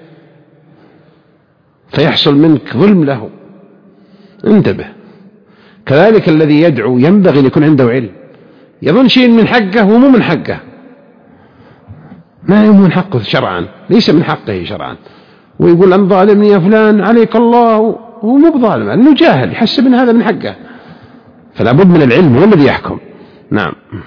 فيحصل منك ظلم له، انتبه. كذلك الذي يدعو ينبغي أن يكون عنده علم، يظن شيء من حقه ومو من حقه، ما هو من حقه شرعا، ليس من حقه شرعا، ويقول أن ظالمني يا فلان عليك الله، هو مو بظالم لأنه جاهل يحسب أن هذا من حقه. فلا بد من العلم هو الذي يحكم. نعم.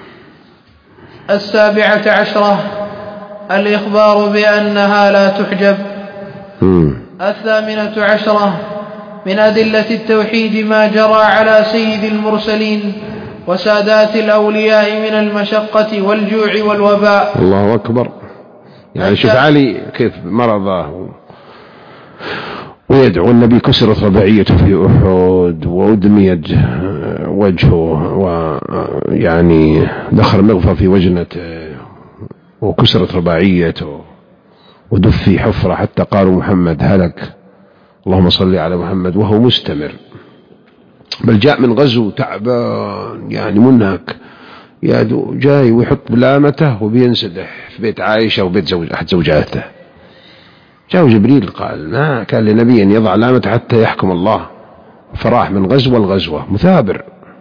السابعة عشرة الإخبار بأنها لا تحجب. م. الثامنة عشرة من أدلة التوحيد ما جرى على سيد المرسلين وسادات الأولياء من المشقة والجوع والوباء. الله أكبر. يعني شوف علي كيف مرضه ويدعو النبي، كسرت رباعيته في أحد وأدميت وجهه ويعني دخل مغفى في وجنته وكسرت رباعيته ودف في حفرة حتى قالوا محمد هلك، اللهم صل على محمد، وهو مستمر. بل جاء من غزو تعبان يعني منهك، جاي ويحط بلامته وبينسدح في بيت عائشة وبيت زوج أحد زوجاته. جاء جبريل قال ما كان لنبي أن يضع لامته حتى يحكم الله، فراح من غزوة الغزوة مثابر.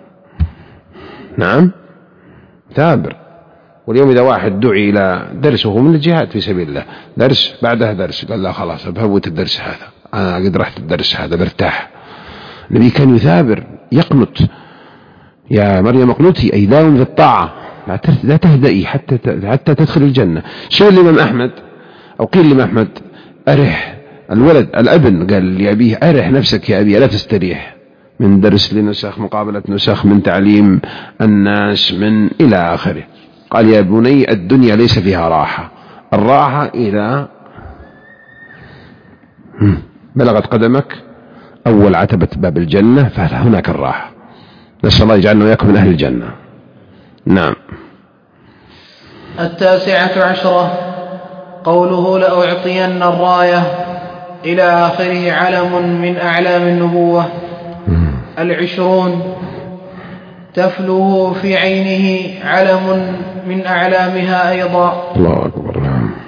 نعم مثابر. واليوم إذا واحد دعي إلى درس وهو من الجهاد في سبيل الله، درس بعدها درس، قال لا خلاص بفوت الدرس هذا، أنا قد رحت الدرس هذا برتاح. النبي كان يثابر يقنط، يا مريم اقنتي أي داوم في الطاعة لا تهدئي حتى حتى تدخل الجنة. شو الإمام أحمد أو قيل الإمام أحمد أرح الولد الابن قال لأبيه أرح نفسك يا أبي لا تستريح، من درس لنسخ مقابلة نسخ من تعليم الناس من إلى آخره. قال يا بني الدنيا ليس فيها راحة، الراحة إذا بلغت قدمك أول عتبة باب الجنة فهناك الراحة. نسأل الله يجعلنا وياكم من أهل الجنة. نعم. التاسعة عشرة قوله لأعطين الراية إلى آخره علم من أعلام النبوة. العشرون تفلو في عينه علم من أعلامها أيضا. الله أكبر.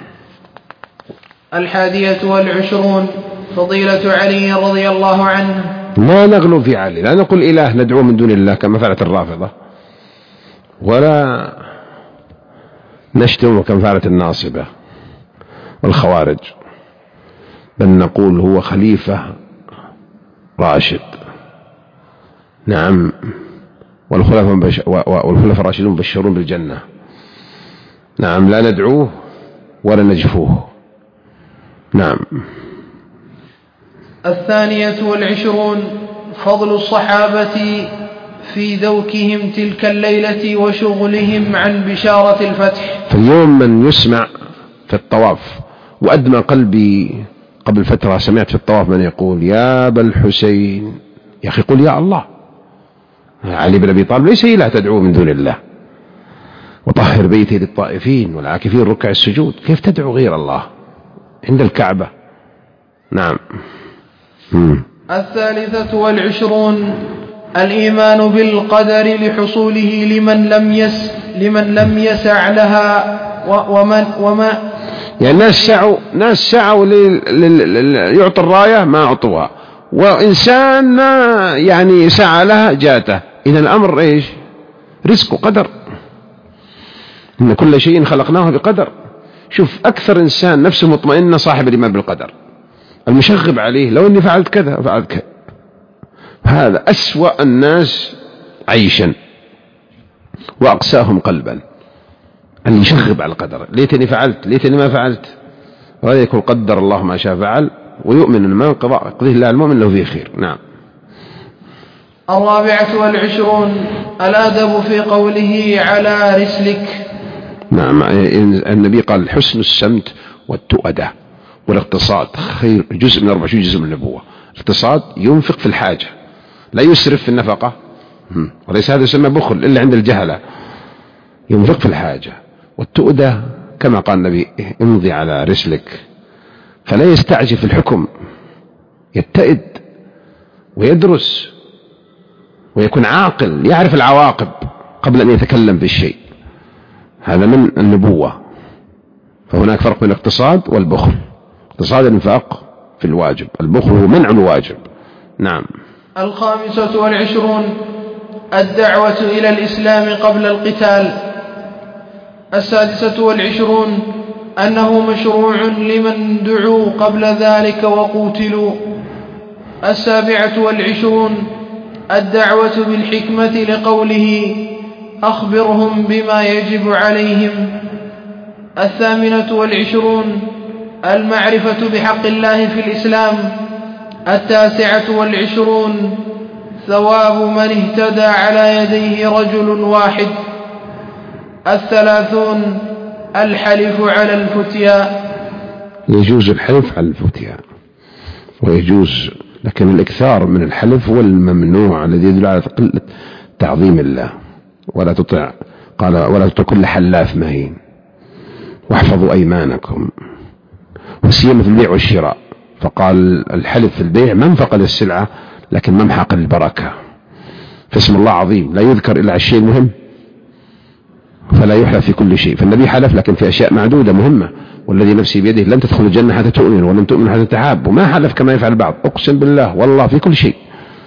الحادية والعشرون فضيلة علي رضي الله عنه. لا نغلو في علي، لا نقول إله ندعو من دون الله كما فعلت الرافضة، ولا نشتم كما فعلت الناصبة والخوارج، بل نقول هو خليفة راشد. نعم. والخلفاء الراشدون مبشرون بالجنة. نعم. لا ندعوه ولا نجفوه. نعم. الثانية والعشرون فضل الصحابة في ذوكهم تلك الليلة وشغلهم عن بشارة الفتح. فاليوم من يسمع في الطواف، وأدمى قلبي قبل فترة سمعت في الطواف من يقول يا أبا الحسين، يا أخي قل يا الله. علي بن أبي طالب ليس إله تدعوه من دون الله، وطهر بيتي للطائفين والعاكفين ركع السجود، كيف تدعو غير الله عند الكعبة؟ نعم. مم. الثالثة والعشرون الإيمان بالقدر لحصوله لمن لم يس لمن لم يسع لها ومن وما يعني الناس سعوا ناس سعوا يعطي الراية ما أعطوها، وإنسان ما يعني سعى لها جاته. إذا الأمر إيش؟ رزق وقدر، إن كل شيء خلقناه بقدر. شوف أكثر إنسان نفسه مطمئنة صاحب الإيمان بالقدر، المشغب عليه لو أني فعلت كذا فعلت كذا، هذا أسوأ الناس عيشا. وأقساهم قلبا، أن يشغب على القدر، ليتني فعلت ليتني ما فعلت، وهذا يقول قدر الله ما شاء فعل، ويؤمن أن ما قضيه الله المؤمن له فيه خير. نعم. الرابعة والعشرون الأدب في قوله على رسلك. نعم، النبي قال حسن السمت والتؤدة والاقتصاد خير، جزء من أربع شو جزء من النبوة. الاقتصاد ينفق في الحاجة، لا يسرف في النفقة، وليس هذا يسمى بخل إلا عند الجهلة، ينفق في الحاجة. والتؤدة كما قال النبي امضي على رسلك، فلا يستعجل في الحكم، يتئد ويدرس ويكون عاقل، يعرف العواقب قبل أن يتكلم بالشيء، هذا من النبوة. فهناك فرق بين الاقتصاد والبخل. اقتصاد الانفاق في الواجب، البخل هو منع الواجب. نعم. الخامسة والعشرون الدعوة إلى الإسلام قبل القتال. السادسة والعشرون أنه مشروع لمن دعوا قبل ذلك وقوتلوا. السابعة والعشرون الدعوة بالحكمة لقوله أخبرهم بما يجب عليهم. الثامنة والعشرون المعرفة بحق الله في الإسلام. التاسعة والعشرون ثواب من اهتدى على يديه رجل واحد. الثلاثون الحلف على الفتيا. يجوز الحلف على الفتيا ويجوز، لكن الإكثار من الحلف هو الممنوع الذي يدل على قلة تعظيم الله. ولا تطع قال ولا تطع كل حلاف مهين، واحفظوا أيمانكم، وسيما في البيع والشراء. فقال الحلف في البيع منفقة للسلعة لكن ممحق للبركة. فاسم الله عظيم لا يذكر إلا على الشيء المهم، فلا يحلف في كل شيء. فالنبي حلف لكن في أشياء معدودة مهمة، والذي نفسي بيده لن تدخل الجنة حتى تؤمن ولن تؤمن حتى تحاب، وما حلف كما يفعل البعض، أقسم بالله والله في كل شيء.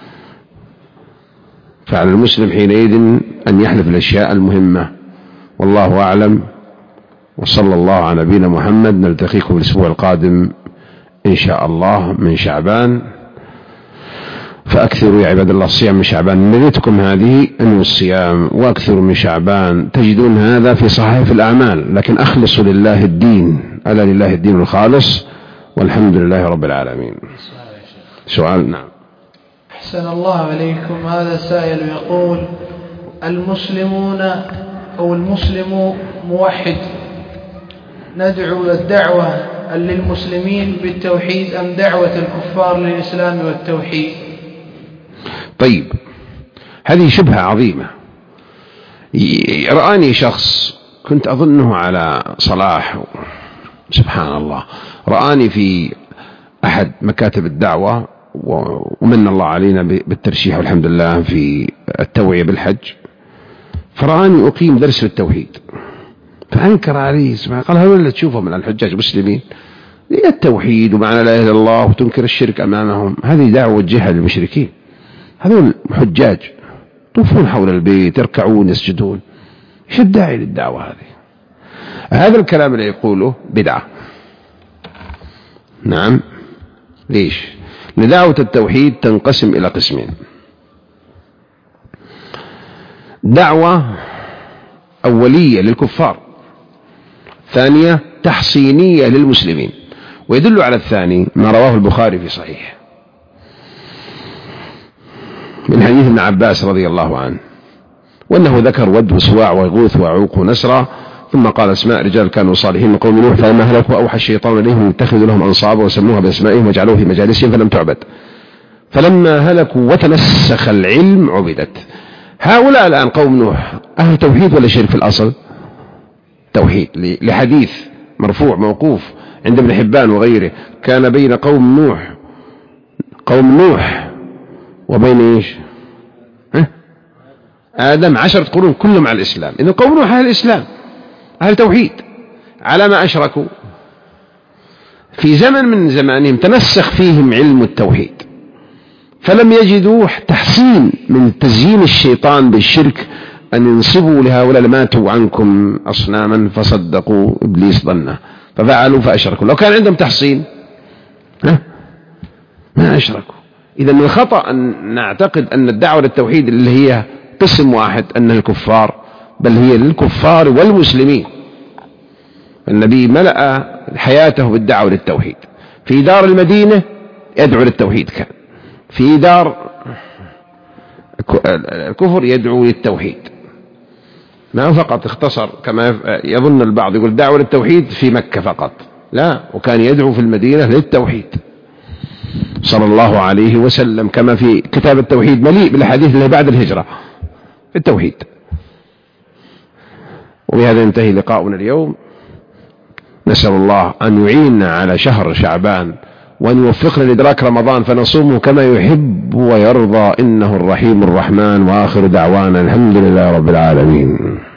فعلى المسلم حينئذ أن يحلف الأشياء المهمة. والله أعلم، وصلى الله على نبينا محمد. نلتقيكم الأسبوع القادم إن شاء الله من شعبان، فأكثروا يا عباد الله الصيام من شعبان. نريدكم هذه أنو الصيام وأكثروا من شعبان، تجدون هذا في صحائف الأعمال، لكن أخلصوا لله الدين، ألا لله الدين الخالص، والحمد لله رب العالمين. سؤال. نعم. أحسن الله عليكم. هذا السائل يقول المسلمون أو المسلم موحد، ندعو الدعوة للمسلمين بالتوحيد أم دعوة الكفار للإسلام والتوحيد؟ طيب، هذه شبهة عظيمة. رآني شخص كنت أظنه على صلاح، سبحان الله، رآني في أحد مكاتب الدعوة، ومن الله علينا بالترشيح والحمد لله في التوعية بالحج، فرآني أقيم درس في التوحيد، فأنكر عليه. قال هذول اللي تشوفهم من الحجاج مسلمين التوحيد ومعنى لا إله إلا الله وتنكر الشرك أمامهم، هذه دعوة جهة للمشركين. هذول حجاج يطوفون حول البيت، يركعون، يسجدون، ايش الداعي للدعوة هذه؟ هذا الكلام اللي يقوله بدعة. نعم. ليش؟ لدعوة التوحيد تنقسم إلى قسمين: دعوة أولية للكفار، ثانية تحصينية للمسلمين. ويدل على الثاني ما رواه البخاري في صحيح من حديث ابن عباس رضي الله عنه، وأنه ذكر ود وسواع ويغوث وعوق ونسرا، ثم قال اسماء رجال كانوا صالحين من قوم نوح، فلما هلكوا أوحى الشيطان إليهم اتخذوا لهم أنصابا وسموها بأسمائهم وجعلوها في مجالسهم فلم تعبد، فلما هلكوا وتنسخ العلم عبدت. هؤلاء الآن قوم نوح أهل توحيد ولا شرك في الأصل؟ توحيد، لحديث مرفوع موقوف عند ابن حبان وغيره: كان بين قوم نوح قوم نوح وبين إيش؟ ها؟ آدم عشرة قرون كلهم على الإسلام. إذن قوم نوح أهل الإسلام، أهل توحيد، على ما أشركوا في زمن من زمانهم تنسخ فيهم علم التوحيد، فلم يجدوا تحسين من تزيين الشيطان بالشرك أن ينصبوا لهؤلاء ماتوا عنكم أصناما فصدقوا إبليس ظنه ففعلوا فأشركوا. لو كان عندهم تحصين ها ما أشركوا. إذا من الخطأ أن نعتقد أن الدعوة للتوحيد اللي هي قسم واحد أن الكفار بل هي للكفار والمسلمين. النبي ملأ حياته بالدعوة للتوحيد. في دار المدينة يدعو للتوحيد، كان في دار الكفر يدعو للتوحيد، ما فقط اختصر كما يظن البعض يقول دعوة للتوحيد في مكة فقط، لا، وكان يدعو في المدينة للتوحيد صلى الله عليه وسلم، كما في كتاب التوحيد مليء بالحديث اللي بعد الهجرة في التوحيد. وبهذا ينتهي لقاؤنا اليوم. نسأل الله أن يعيننا على شهر شعبان وأن يوفقنا لإدراك رمضان فنصومه كما يحب ويرضى، إنه الرحيم الرحمن. وآخر دعوانا الحمد لله رب العالمين.